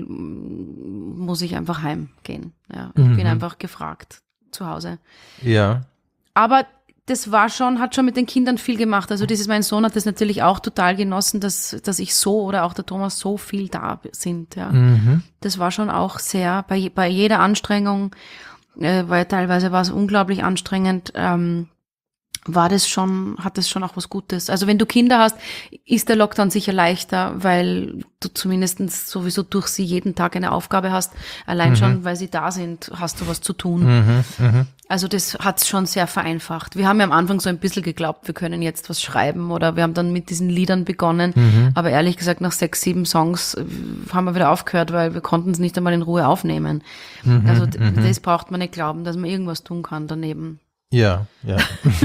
muss ich einfach heimgehen. Ja, ich Mhm. bin einfach gefragt zu Hause. Ja. Aber das war schon, hat schon mit den Kindern viel gemacht. Also dieses, mein Sohn hat das natürlich auch total genossen, dass, dass ich so oder auch der Thomas so viel da sind, ja. Mhm. Das war schon auch sehr, bei, bei jeder Anstrengung, äh, weil teilweise war es unglaublich anstrengend, ähm, war das schon, hat das schon auch was Gutes. Also wenn du Kinder hast, ist der Lockdown sicher leichter, weil du zumindest sowieso durch sie jeden Tag eine Aufgabe hast. Allein Mhm. schon, weil sie da sind, hast du was zu tun. Mhm. Mhm. Also das hat's schon sehr vereinfacht. Wir haben ja am Anfang so ein bisschen geglaubt, wir können jetzt was schreiben oder wir haben dann mit diesen Liedern begonnen. Mhm. Aber ehrlich gesagt, nach sechs, sieben Songs äh, haben wir wieder aufgehört, weil wir konnten es nicht einmal in Ruhe aufnehmen. Mhm. Also d- Mhm. das braucht man nicht glauben, dass man irgendwas tun kann daneben. Ja, ja.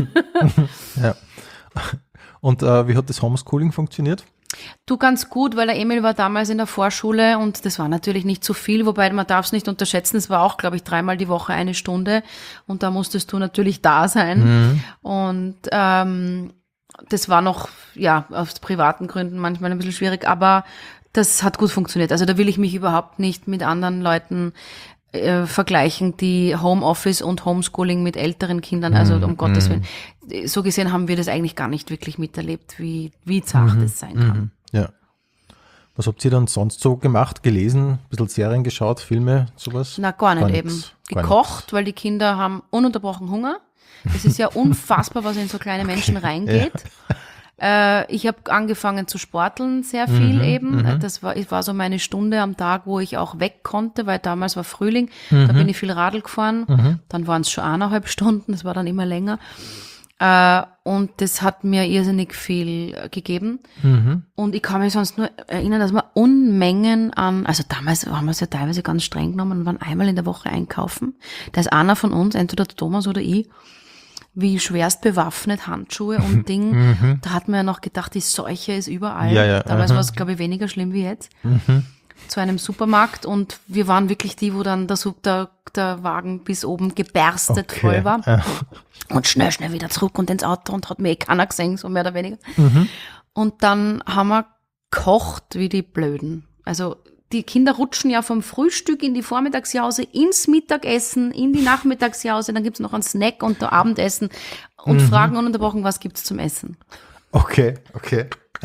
ja. Und äh, wie hat das Homeschooling funktioniert? Du, ganz gut, weil der Emil war damals in der Vorschule und das war natürlich nicht so viel, wobei man darf es nicht unterschätzen, es war auch, glaube ich, dreimal die Woche eine Stunde und da musstest du natürlich da sein. Mhm. Und ähm, das war noch, ja, aus privaten Gründen manchmal ein bisschen schwierig, aber das hat gut funktioniert. Also da will ich mich überhaupt nicht mit anderen Leuten äh, vergleichen, die Homeoffice und Homeschooling mit älteren Kindern, also um Mhm. Gottes Willen. So gesehen haben wir das eigentlich gar nicht wirklich miterlebt, wie, wie zart es sein kann. Mhm. Ja. Was habt ihr dann sonst so gemacht? Gelesen, ein bisschen Serien geschaut, Filme, sowas? Na, gar nicht Gar eben. nix, gar Gekocht, weil die Kinder haben ununterbrochen Hunger. Das ist ja unfassbar, was in so kleine Menschen reingeht. Äh, ich habe angefangen zu sporteln, sehr viel Mhm, eben. mhm. Das war, war so meine Stunde am Tag, wo ich auch weg konnte, weil damals war Frühling. Mhm. Da bin ich viel Radl gefahren. Mhm. Dann waren es schon eineinhalb Stunden, das war dann immer länger. Äh, und das hat mir irrsinnig viel äh, gegeben. Mhm. Und ich kann mich sonst nur erinnern, dass wir Unmengen an, also damals haben wir es ja teilweise ganz streng genommen und waren einmal in der Woche einkaufen. Da ist einer von uns, entweder der Thomas oder ich, wie schwerst bewaffnet, Handschuhe und Ding. Mhm. Da hat man ja noch gedacht, die Seuche ist überall. Ja, ja, Damals aha. war es, glaube ich, weniger schlimm wie jetzt. Mhm. Zu einem Supermarkt und wir waren wirklich die, wo dann der, Sup- der, der Wagen bis oben geberstet Okay. voll war. Äh, Und schnell, schnell wieder zurück und ins Auto und hat mir eh keiner gesehen, so mehr oder weniger. Mhm. Und dann haben wir kocht wie die Blöden. Also die Kinder rutschen ja vom Frühstück in die Vormittagsjause, ins Mittagessen, in die Nachmittagsjause, dann gibt's noch einen Snack und der Abendessen und Mhm. fragen ununterbrochen, was gibt's zum Essen. Okay, okay.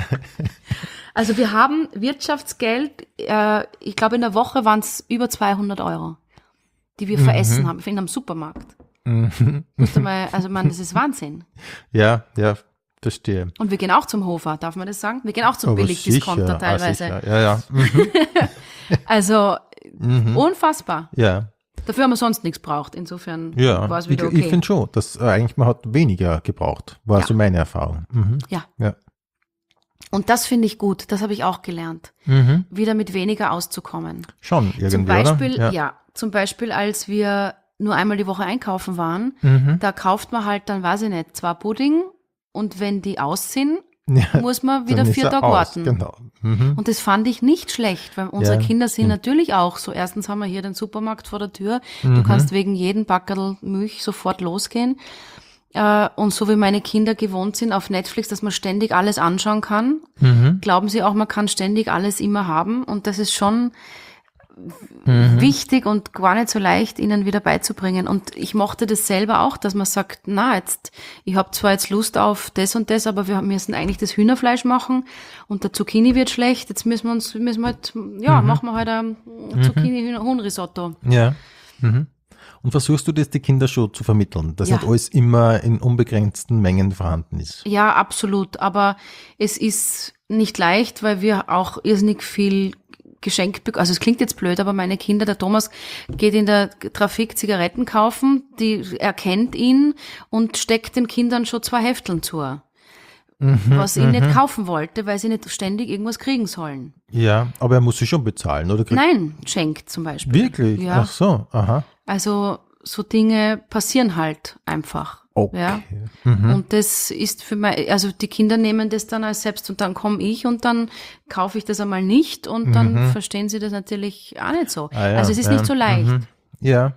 Also wir haben Wirtschaftsgeld, äh, ich glaube in der Woche waren es über zweihundert Euro, die wir veressen haben, in einem Supermarkt. Mhm. Musst du mal, also man, das ist Wahnsinn. Ja, ja, verstehe. Und wir gehen auch zum Hofer, darf man das sagen? Wir gehen auch zum Aber Billigdiscounter sicher, ah, teilweise. sicher. Ja, ja. Mhm. Also Mhm. unfassbar. Ja, Dafür haben wir sonst nichts braucht. Insofern ja. war es Ich, wieder okay. ich finde schon, dass äh, eigentlich man hat weniger gebraucht, war Ja. so meine Erfahrung. Mhm. Ja. Ja. Und das finde ich gut. Das habe ich auch gelernt. Mhm. Wieder mit weniger auszukommen. Schon irgendwie, Zum Beispiel, oder? ja. zum Beispiel, als wir nur einmal die Woche einkaufen waren, Mhm. da kauft man halt dann, weiß ich nicht, zwei Pudding und wenn die aus sind, Ja, muss man wieder dann ist vier er Tage aus, warten. Genau. Mhm. Und das fand ich nicht schlecht, weil unsere Ja, Kinder sind stimmt. natürlich auch so. Erstens haben wir hier den Supermarkt vor der Tür. Du Mhm. kannst wegen jedem Backerl Milch sofort losgehen. Äh, Und so wie meine Kinder gewohnt sind auf Netflix, dass man ständig alles anschauen kann, Mhm. glauben sie auch, man kann ständig alles immer haben. Und das ist schon Mhm. wichtig und gar nicht so leicht, ihnen wieder beizubringen. Und ich mochte das selber auch, dass man sagt, na, jetzt, ich habe zwar jetzt Lust auf das und das, aber wir müssen eigentlich das Hühnerfleisch machen und der Zucchini wird schlecht. Jetzt müssen wir uns, müssen wir halt, ja, Mhm. machen wir halt ein Zucchini-Huhn-Risotto. Ja. Mhm. Und versuchst du das die Kinder schon zu vermitteln, dass Ja. nicht alles immer in unbegrenzten Mengen vorhanden ist? Ja, absolut. Aber es ist nicht leicht, weil wir auch irrsinnig viel geschenkt bekommen. Also es klingt jetzt blöd, aber meine Kinder, der Thomas geht in der Trafik Zigaretten kaufen, die erkennt ihn und steckt den Kindern schon zwei Hefteln zu, Mhm. was ihn nicht kaufen wollte, weil sie nicht ständig irgendwas kriegen sollen. Ja, aber er muss sie schon bezahlen, oder? Kriegt- Nein, schenkt zum Beispiel. Wirklich? Ja. Ach so, aha. Also so Dinge passieren halt einfach. Okay. Ja. Mhm. Und das ist für mich, also die Kinder nehmen das dann als selbst und dann komme ich und dann kaufe ich das einmal nicht und dann Mhm. verstehen sie das natürlich auch nicht so. Ah, ja, Also es ist ja. nicht so leicht. Mhm. Ja.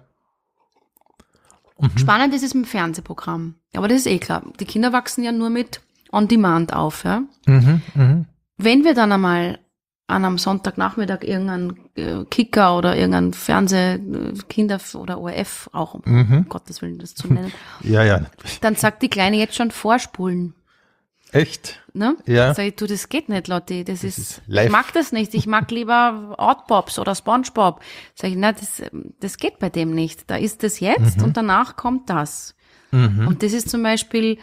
Spannend ist es mit dem Fernsehprogramm. Aber das ist eh klar. Die Kinder wachsen ja nur mit On Demand auf. Ja? Mhm. Mhm. Wenn wir dann einmal an einem Sonntagnachmittag irgendein äh, Kicker oder irgendein Fernseh, äh, Kinder- oder O R F, auch um Mhm. Gottes Willen das zu nennen, Ja, ja. dann sagt die Kleine jetzt schon vorspulen. Echt? Ne? Ja. Sag ich, du, das geht nicht, Lotti. Das ist, ist live. ich mag das nicht. Ich mag lieber Outpops oder SpongeBob. Sag ich, na, das, das geht bei dem nicht. Da ist das jetzt Mhm. und danach kommt das. Mhm. Und das ist zum Beispiel,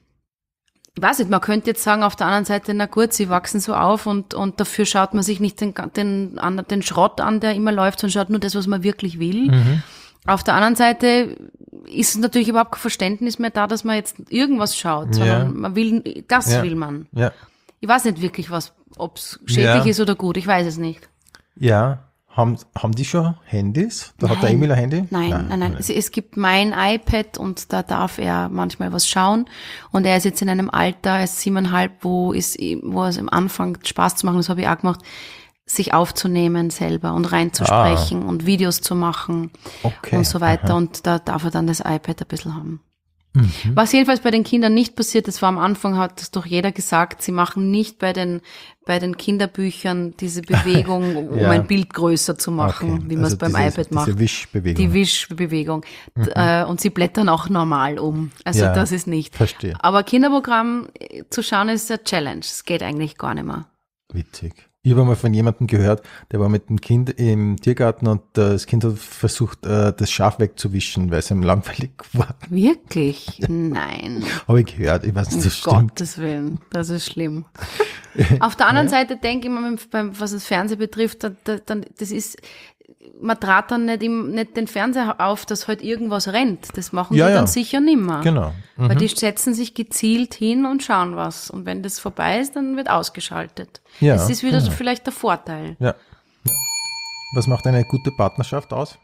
ich weiß nicht, man könnte jetzt sagen, auf der anderen Seite, na gut, sie wachsen so auf und, und dafür schaut man sich nicht den, den, den Schrott an, der immer läuft, sondern schaut nur das, was man wirklich will. Mhm. Auf der anderen Seite ist natürlich überhaupt kein Verständnis mehr da, dass man jetzt irgendwas schaut, sondern Ja. man will, das Ja. will man. Ja. Ich weiß nicht wirklich, was, ob es schädlich Ja. ist oder gut, ich weiß es nicht. Ja. Haben, haben die schon Handys? Da hat der Nein. Emil ein Handy? Nein, nein, nein. Es, es gibt mein iPad und da darf er manchmal was schauen. Und er ist jetzt in einem Alter, er ist siebeneinhalb, wo, ist, wo es am Anfang Spaß zu machen, das habe ich auch gemacht, sich aufzunehmen selber und reinzusprechen und Videos zu machen Okay. und so weiter. Aha. Und da darf er dann das iPad ein bisschen haben. Mhm. Was jedenfalls bei den Kindern nicht passiert, das war am Anfang, hat das doch jeder gesagt, sie machen nicht bei den, bei den Kinderbüchern diese Bewegung, um Ja. ein Bild größer zu machen, Okay. wie man es Also beim diese, iPad macht. Diese Wischbewegung. Die Wischbewegung. D- äh, Und sie blättern auch normal um. Also Ja, das ist nicht. verstehe. Aber Kinderprogramm äh, zu schauen ist eine Challenge. Es geht eigentlich gar nicht mehr. Witzig. Ich habe mal von jemandem gehört, der war mit dem Kind im Tiergarten und äh, das Kind hat versucht, äh, das Schaf wegzuwischen, weil es ihm langweilig war. Wirklich? Nein. Habe ich gehört, ich weiß Um nicht, das stimmt. Gottes Willen. Das ist schlimm. Auf der anderen Seite denke ich mir, beim, was das Fernsehen betrifft, da, da, dann, das ist, man trat dann nicht, im, nicht den Fernseher auf, dass halt irgendwas rennt. Das machen Ja, die ja. dann sicher nimmer. Genau. Mhm. Weil die setzen sich gezielt hin und schauen was. Und wenn das vorbei ist, dann wird ausgeschaltet. Ja, das ist wieder genau. vielleicht der Vorteil. Ja. Ja. Was macht eine gute Partnerschaft aus?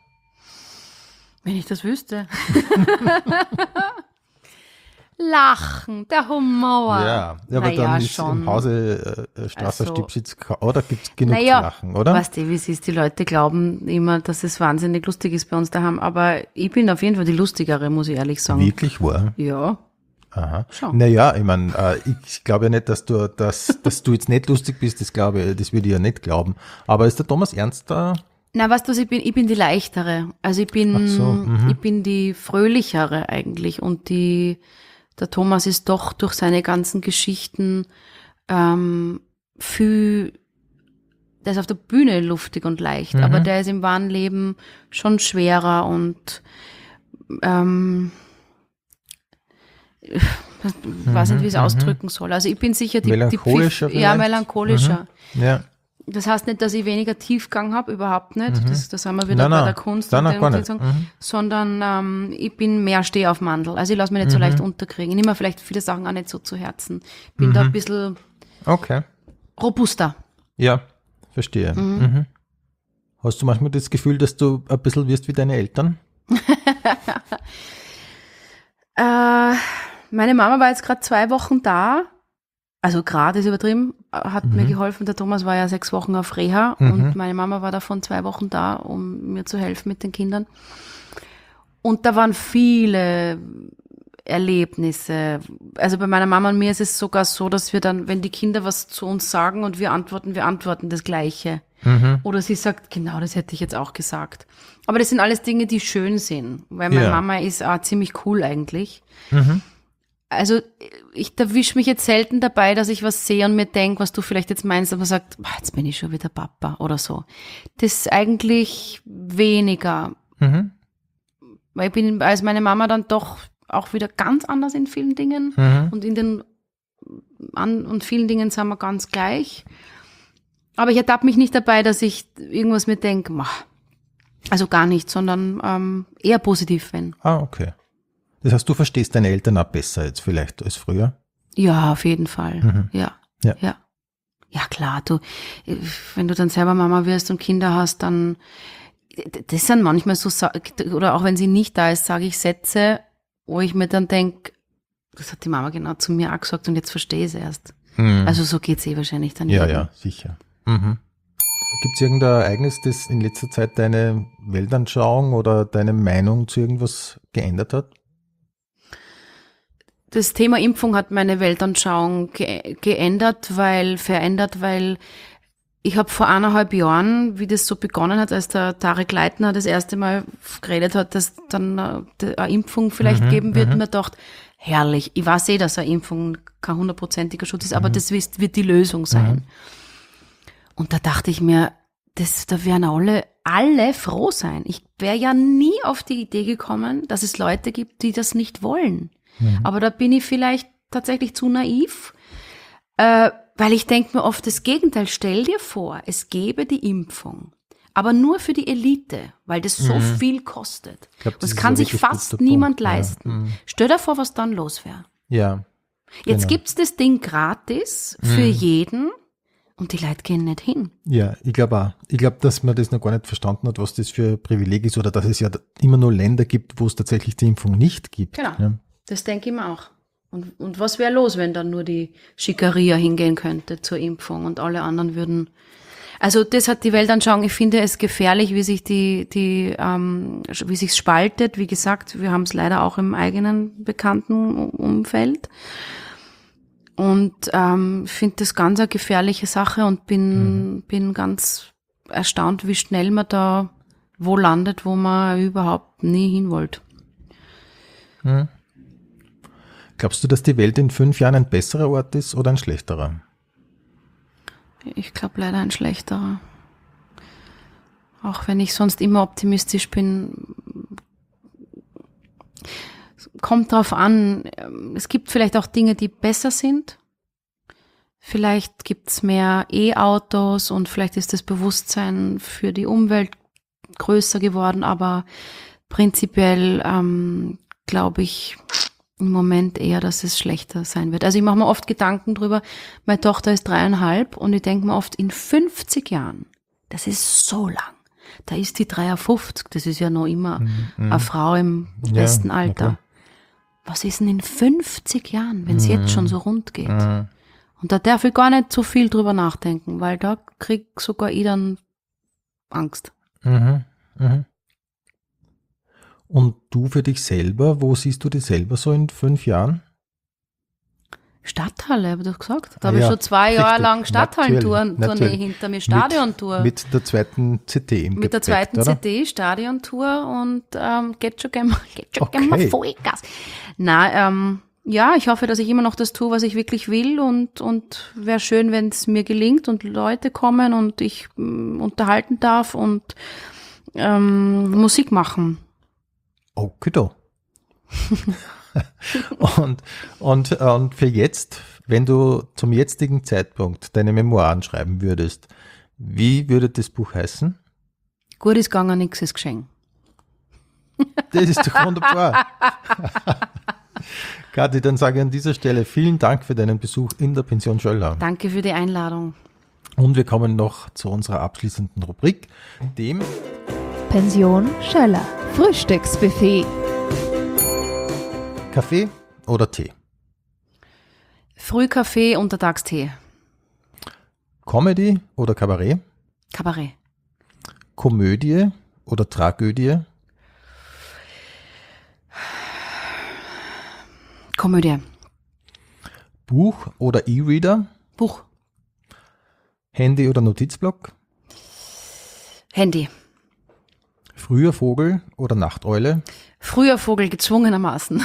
Wenn ich das wüsste. Lachen, der Humor. Ja, ja, aber Naja, dann ist schon. im Hause äh, Strasser Also- Stipsitz, oder gibt es genug Naja, zu lachen, oder? Weißt du, wie es ist, die Leute glauben immer, dass es wahnsinnig lustig ist bei uns daheim, aber ich bin auf jeden Fall die lustigere, muss ich ehrlich sagen. Wirklich wahr? Ja. Aha. Schon. Naja, ich meine, äh, ich glaube ja nicht, dass du, dass, dass du jetzt nicht lustig bist, das glaube ich, das würde ich ja nicht glauben. Aber ist der Thomas Ernst da? Na, weißt du was, ich bin, ich bin die leichtere. Also ich bin, Ach so, mhm. ich bin die fröhlichere eigentlich und die, der Thomas ist doch durch seine ganzen Geschichten ähm, viel, der ist auf der Bühne lustig und leicht, Mhm. aber der ist im wahren Leben schon schwerer und ähm, ich weiß nicht, wie ich es ausdrücken soll. Also ich bin sicher die, die Melancholischer Pfiff, ja, vielleicht? melancholischer. Ja. Das heißt nicht, dass ich weniger Tiefgang habe, überhaupt nicht. Das, das haben wir wieder Nein, bei nein. der Kunst Nein, und nein, gar dem nicht. Song, Mhm. sondern ähm, ich bin mehr Steh auf Mandel. Also ich lasse mich nicht so leicht unterkriegen. Ich nehme mir vielleicht viele Sachen auch nicht so zu Herzen. Bin da ein bisschen Okay. robuster. Ja, verstehe. Mhm. Hast du manchmal das Gefühl, dass du ein bisschen wirst wie deine Eltern? Äh, meine Mama war jetzt gerade zwei Wochen da. Also gerade ist übertrieben, hat mir geholfen. Der Thomas war ja sechs Wochen auf Reha und meine Mama war davon zwei Wochen da, um mir zu helfen mit den Kindern. Und da waren viele Erlebnisse. Also bei meiner Mama und mir ist es sogar so, dass wir dann, wenn die Kinder was zu uns sagen und wir antworten, wir antworten das Gleiche. Oder sie sagt, genau, das hätte ich jetzt auch gesagt. Aber das sind alles Dinge, die schön sind, weil meine Ja. Mama ist auch ziemlich cool eigentlich. Also ich erwische mich jetzt selten dabei, dass ich was sehe und mir denke, was du vielleicht jetzt meinst, aber sagt, "Ah, jetzt bin ich schon wieder Papa oder so. Das ist eigentlich weniger, Mhm. weil ich bin als meine Mama dann doch auch wieder ganz anders in vielen Dingen Mhm. und in den an und vielen Dingen sind wir ganz gleich. Aber ich ertappe mich nicht dabei, dass ich irgendwas mir denke, "Mah." Also gar nicht, sondern ähm, eher positiv, wenn. Ah, okay. Das heißt, du verstehst deine Eltern auch besser jetzt vielleicht als früher? Ja, auf jeden Fall. Mhm. Ja. Ja. ja. Ja, klar, du, wenn du dann selber Mama wirst und Kinder hast, dann, das sind manchmal so, Sa- oder auch wenn sie nicht da ist, sage ich Sätze, wo ich mir dann denke, das hat die Mama genau zu mir auch gesagt und jetzt verstehe ich es erst. Mhm. Also so geht's eh wahrscheinlich dann Ja, jedem. ja, sicher. Mhm. Gibt es irgendein Ereignis, das in letzter Zeit deine Weltanschauung oder deine Meinung zu irgendwas geändert hat? Das Thema Impfung hat meine Weltanschauung ge geändert, weil, verändert, weil ich habe vor eineinhalb Jahren, wie das so begonnen hat, als der Tarek Leitner das erste Mal geredet hat, dass dann eine Impfung vielleicht Mhm, geben wird, mhm. mir gedacht, herrlich, ich weiß eh, dass eine Impfung kein hundertprozentiger Schutz ist, aber das wird, wird die Lösung sein. Und da dachte ich mir, das, da werden alle, alle froh sein. Ich wäre ja nie auf die Idee gekommen, dass es Leute gibt, die das nicht wollen. Aber da bin ich vielleicht tatsächlich zu naiv, äh, weil ich denke mir oft das Gegenteil. Stell dir vor, es gäbe die Impfung, aber nur für die Elite, weil das so Mhm. viel kostet. Ich glaub, das Das ist kann ein sich wirklich fast guter niemand Punkt, ja. leisten. Mhm. Stell dir vor, was dann los wäre. Ja. Jetzt Genau. gibt's das Ding gratis für jeden und die Leute gehen nicht hin. Ja, ich glaube auch. Ich glaube, dass man das noch gar nicht verstanden hat, was das für ein Privileg ist oder dass es ja immer nur Länder gibt, wo es tatsächlich die Impfung nicht gibt. Genau. Ja. Das denke ich mir auch. Und, und was wäre los, wenn dann nur die Schickeria hingehen könnte zur Impfung und alle anderen würden. Also das hat die Weltanschauung. Ich finde es gefährlich, wie sich die, die, ähm, wie sich's spaltet. Wie gesagt, wir haben es leider auch im eigenen bekannten Umfeld. Und ähm, finde das ganz eine gefährliche Sache und bin, mhm. bin ganz erstaunt, wie schnell man da wo landet, wo man überhaupt nie hin wollte. Hm. Glaubst du, dass die Welt in fünf Jahren ein besserer Ort ist oder ein schlechterer? Ich glaube leider ein schlechterer. Auch wenn ich sonst immer optimistisch bin. Kommt drauf an. Es gibt vielleicht auch Dinge, die besser sind. Vielleicht gibt's mehr E-Autos und vielleicht ist das Bewusstsein für die Umwelt größer geworden. Aber prinzipiell ähm, glaube ich im Moment eher, dass es schlechter sein wird. Also ich mache mir oft Gedanken drüber, meine Tochter ist dreieinhalb und ich denke mir oft, in fünfzig Jahren, das ist so lang, da ist die dreiundfünfzig, das ist ja noch immer Mhm. eine Frau im Ja, besten na Alter. klar. Was ist denn in fünfzig Jahren, wenn es Mhm. jetzt schon so rund geht? Mhm. Und da darf ich gar nicht so viel drüber nachdenken, weil da krieg sogar ich dann Angst. Mhm. Mhm. Und du für dich selber, wo siehst du dich selber so in fünf Jahren? Stadthalle, habe ich doch gesagt. Da Ah habe ich ja, schon zwei richtig. Jahre lang Stadthallentournee Natürlich, Tournee natürlich. hinter mir, Stadiontour. Mit, mit der zweiten C T im Mit der Gepäck, zweiten oder? C D, Stadiontour und ähm, geht schon gerne geht schon Okay. gern mal Vollgas. Na, ähm, ja, ich hoffe, dass ich immer noch das tue, was ich wirklich will und und wäre schön, wenn es mir gelingt und Leute kommen und ich ähm, unterhalten darf und ähm, Musik machen. Okido. und, und, und für jetzt, wenn du zum jetzigen Zeitpunkt deine Memoiren schreiben würdest, wie würde das Buch heißen? Gut ist gegangen, nix ist geschehen. Das ist doch wunderbar. Kathi, dann sage ich an dieser Stelle vielen Dank für deinen Besuch in der Pension Schöller. Danke für die Einladung. Und wir kommen noch zu unserer abschließenden Rubrik, dem Pension Schöller. Frühstücksbuffet. Kaffee oder Tee? Frühkaffee, Untertagstee. Comedy oder Kabarett? Kabarett. Komödie oder Tragödie? Komödie. Buch oder E-Reader? Buch. Handy oder Notizblock? Handy. Früher Vogel oder Nachteule? Früher Vogel, gezwungenermaßen.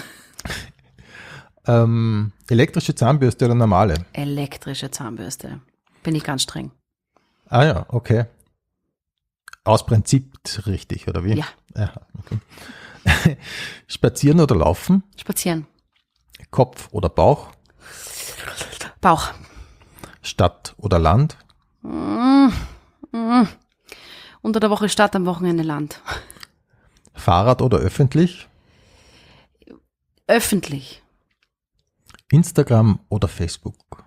Ähm, elektrische Zahnbürste oder normale? Elektrische Zahnbürste. Bin ich ganz streng. Ah ja, okay. Aus Prinzip richtig, oder wie? Ja. Aha, okay. Spazieren oder laufen? Spazieren. Kopf oder Bauch? Bauch. Stadt oder Land? Mm, mm. Unter der Woche Stadt, am Wochenende Land. Fahrrad oder öffentlich? Öffentlich. Instagram oder Facebook?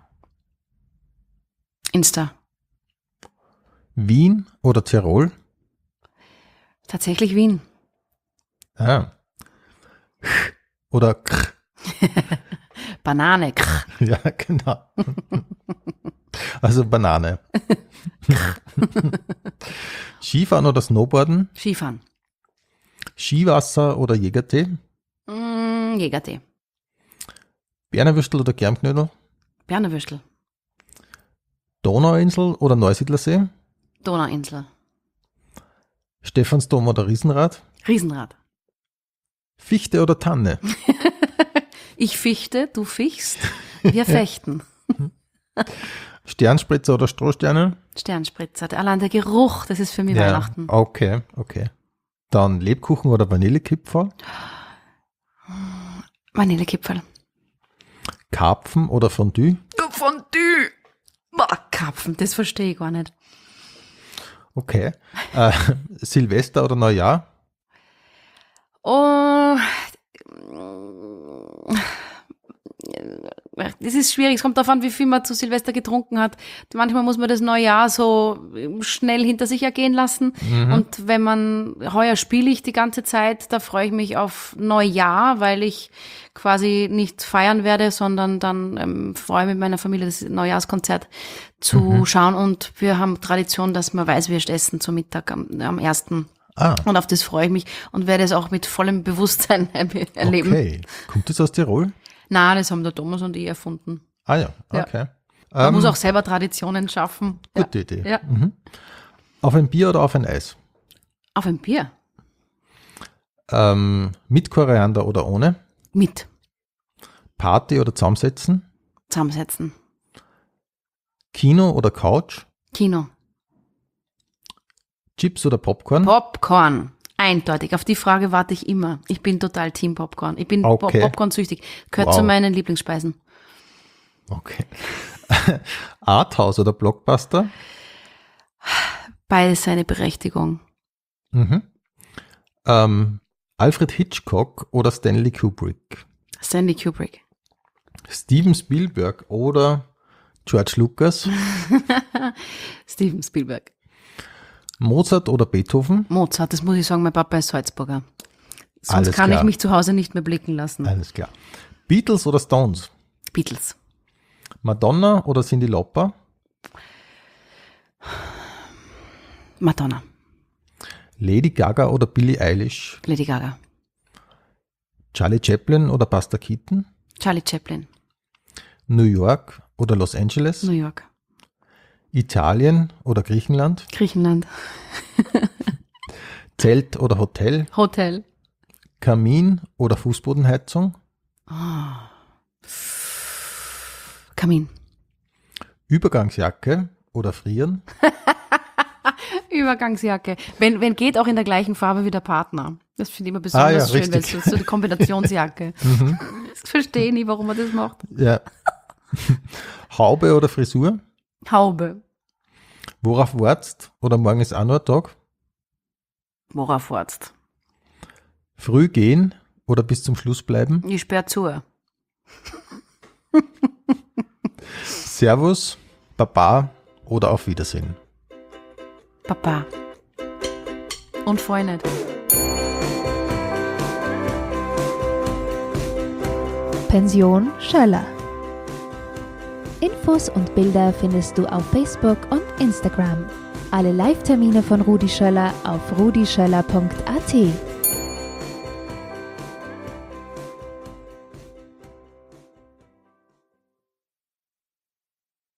Insta. Wien oder Tirol? Tatsächlich Wien. Ah. Oder K. Banane. Krr. Ja, genau. Also Banane. Skifahren oder Snowboarden? Skifahren. Skiwasser oder Jägertee? Mm, Jägertee. Bernerwürstel oder Germknödel? Bernerwürstel. Donauinsel oder Neusiedlersee? Donauinsel. Stephansdom oder Riesenrad? Riesenrad. Fichte oder Tanne? Ich fichte, du fichst, wir fechten. Sternspritzer oder Strohsterne? Sternspritzer. Allein der Geruch, das ist für mich Ja, Weihnachten. okay, okay. Dann Lebkuchen oder Vanillekipferl? Vanillekipferl. Karpfen oder Fondue? Fondue. Boah, Karpfen, das verstehe ich gar nicht. Okay. Äh, Silvester oder Neujahr? Oh, das ist schwierig. Es kommt darauf an, wie viel man zu Silvester getrunken hat. Manchmal muss man das Neujahr so schnell hinter sich ergehen lassen. Mhm. Und wenn man, heuer spiele ich die ganze Zeit, da freue ich mich auf Neujahr, weil ich quasi nicht feiern werde, sondern dann ähm, freue mit meiner Familie das Neujahrskonzert zu mhm. schauen. Und wir haben Tradition, dass wir Weißwürst essen zum Mittag am, am ersten Ah. Und auf das freue ich mich und werde es auch mit vollem Bewusstsein erleben. Okay. Kommt das aus Tirol? Nein, das haben der Thomas und ich erfunden. Ah ja, okay. Ja. Man ähm, muss auch selber Traditionen schaffen. Gute ja. Idee. Ja. Mhm. Auf ein Bier oder auf ein Eis? Auf ein Bier? Ähm, mit Koriander oder ohne? Mit. Party oder zusammensetzen? Zusammensetzen. Kino oder Couch? Kino. Chips oder Popcorn? Popcorn. Eindeutig. Auf die Frage warte ich immer. Ich bin total Team Popcorn. Ich bin okay. Popcorn-süchtig. Gehört wow. zu meinen Lieblingsspeisen. Okay. Arthouse oder Blockbuster? Beides seine Berechtigung. Mhm. Ähm, Alfred Hitchcock oder Stanley Kubrick? Stanley Kubrick. Steven Spielberg oder George Lucas? Steven Spielberg. Mozart oder Beethoven? Mozart, das muss ich sagen, mein Papa ist Salzburger. Sonst Alles kann klar. ich mich zu Hause nicht mehr blicken lassen. Alles klar. Beatles oder Stones? Beatles. Madonna oder Cyndi Lauper? Madonna. Lady Gaga oder Billie Eilish? Lady Gaga. Charlie Chaplin oder Buster Keaton? Charlie Chaplin. New York oder Los Angeles? New York. Italien oder Griechenland? Griechenland. Zelt oder Hotel? Hotel. Kamin oder Fußbodenheizung? Oh. Kamin. Übergangsjacke oder Frieren? Übergangsjacke. Wenn, wenn geht, auch in der gleichen Farbe wie der Partner. Das finde ich immer besonders ah, ja, schön, weil es so die Kombinationsjacke. mhm. Ich verstehe nie, warum man das macht. Ja. Haube oder Frisur? Haube. Worauf wartest? Oder morgen ist auch noch ein Tag? Worauf wartest? Früh gehen oder bis zum Schluss bleiben? Ich sperre zu. Servus, Baba oder auf Wiedersehen? Papa. Und voll nicht. Pension Schöller. Infos und Bilder findest du auf Facebook und Instagram. Alle Live-Termine von Rudi Schöller auf rudi schöller punkt a t.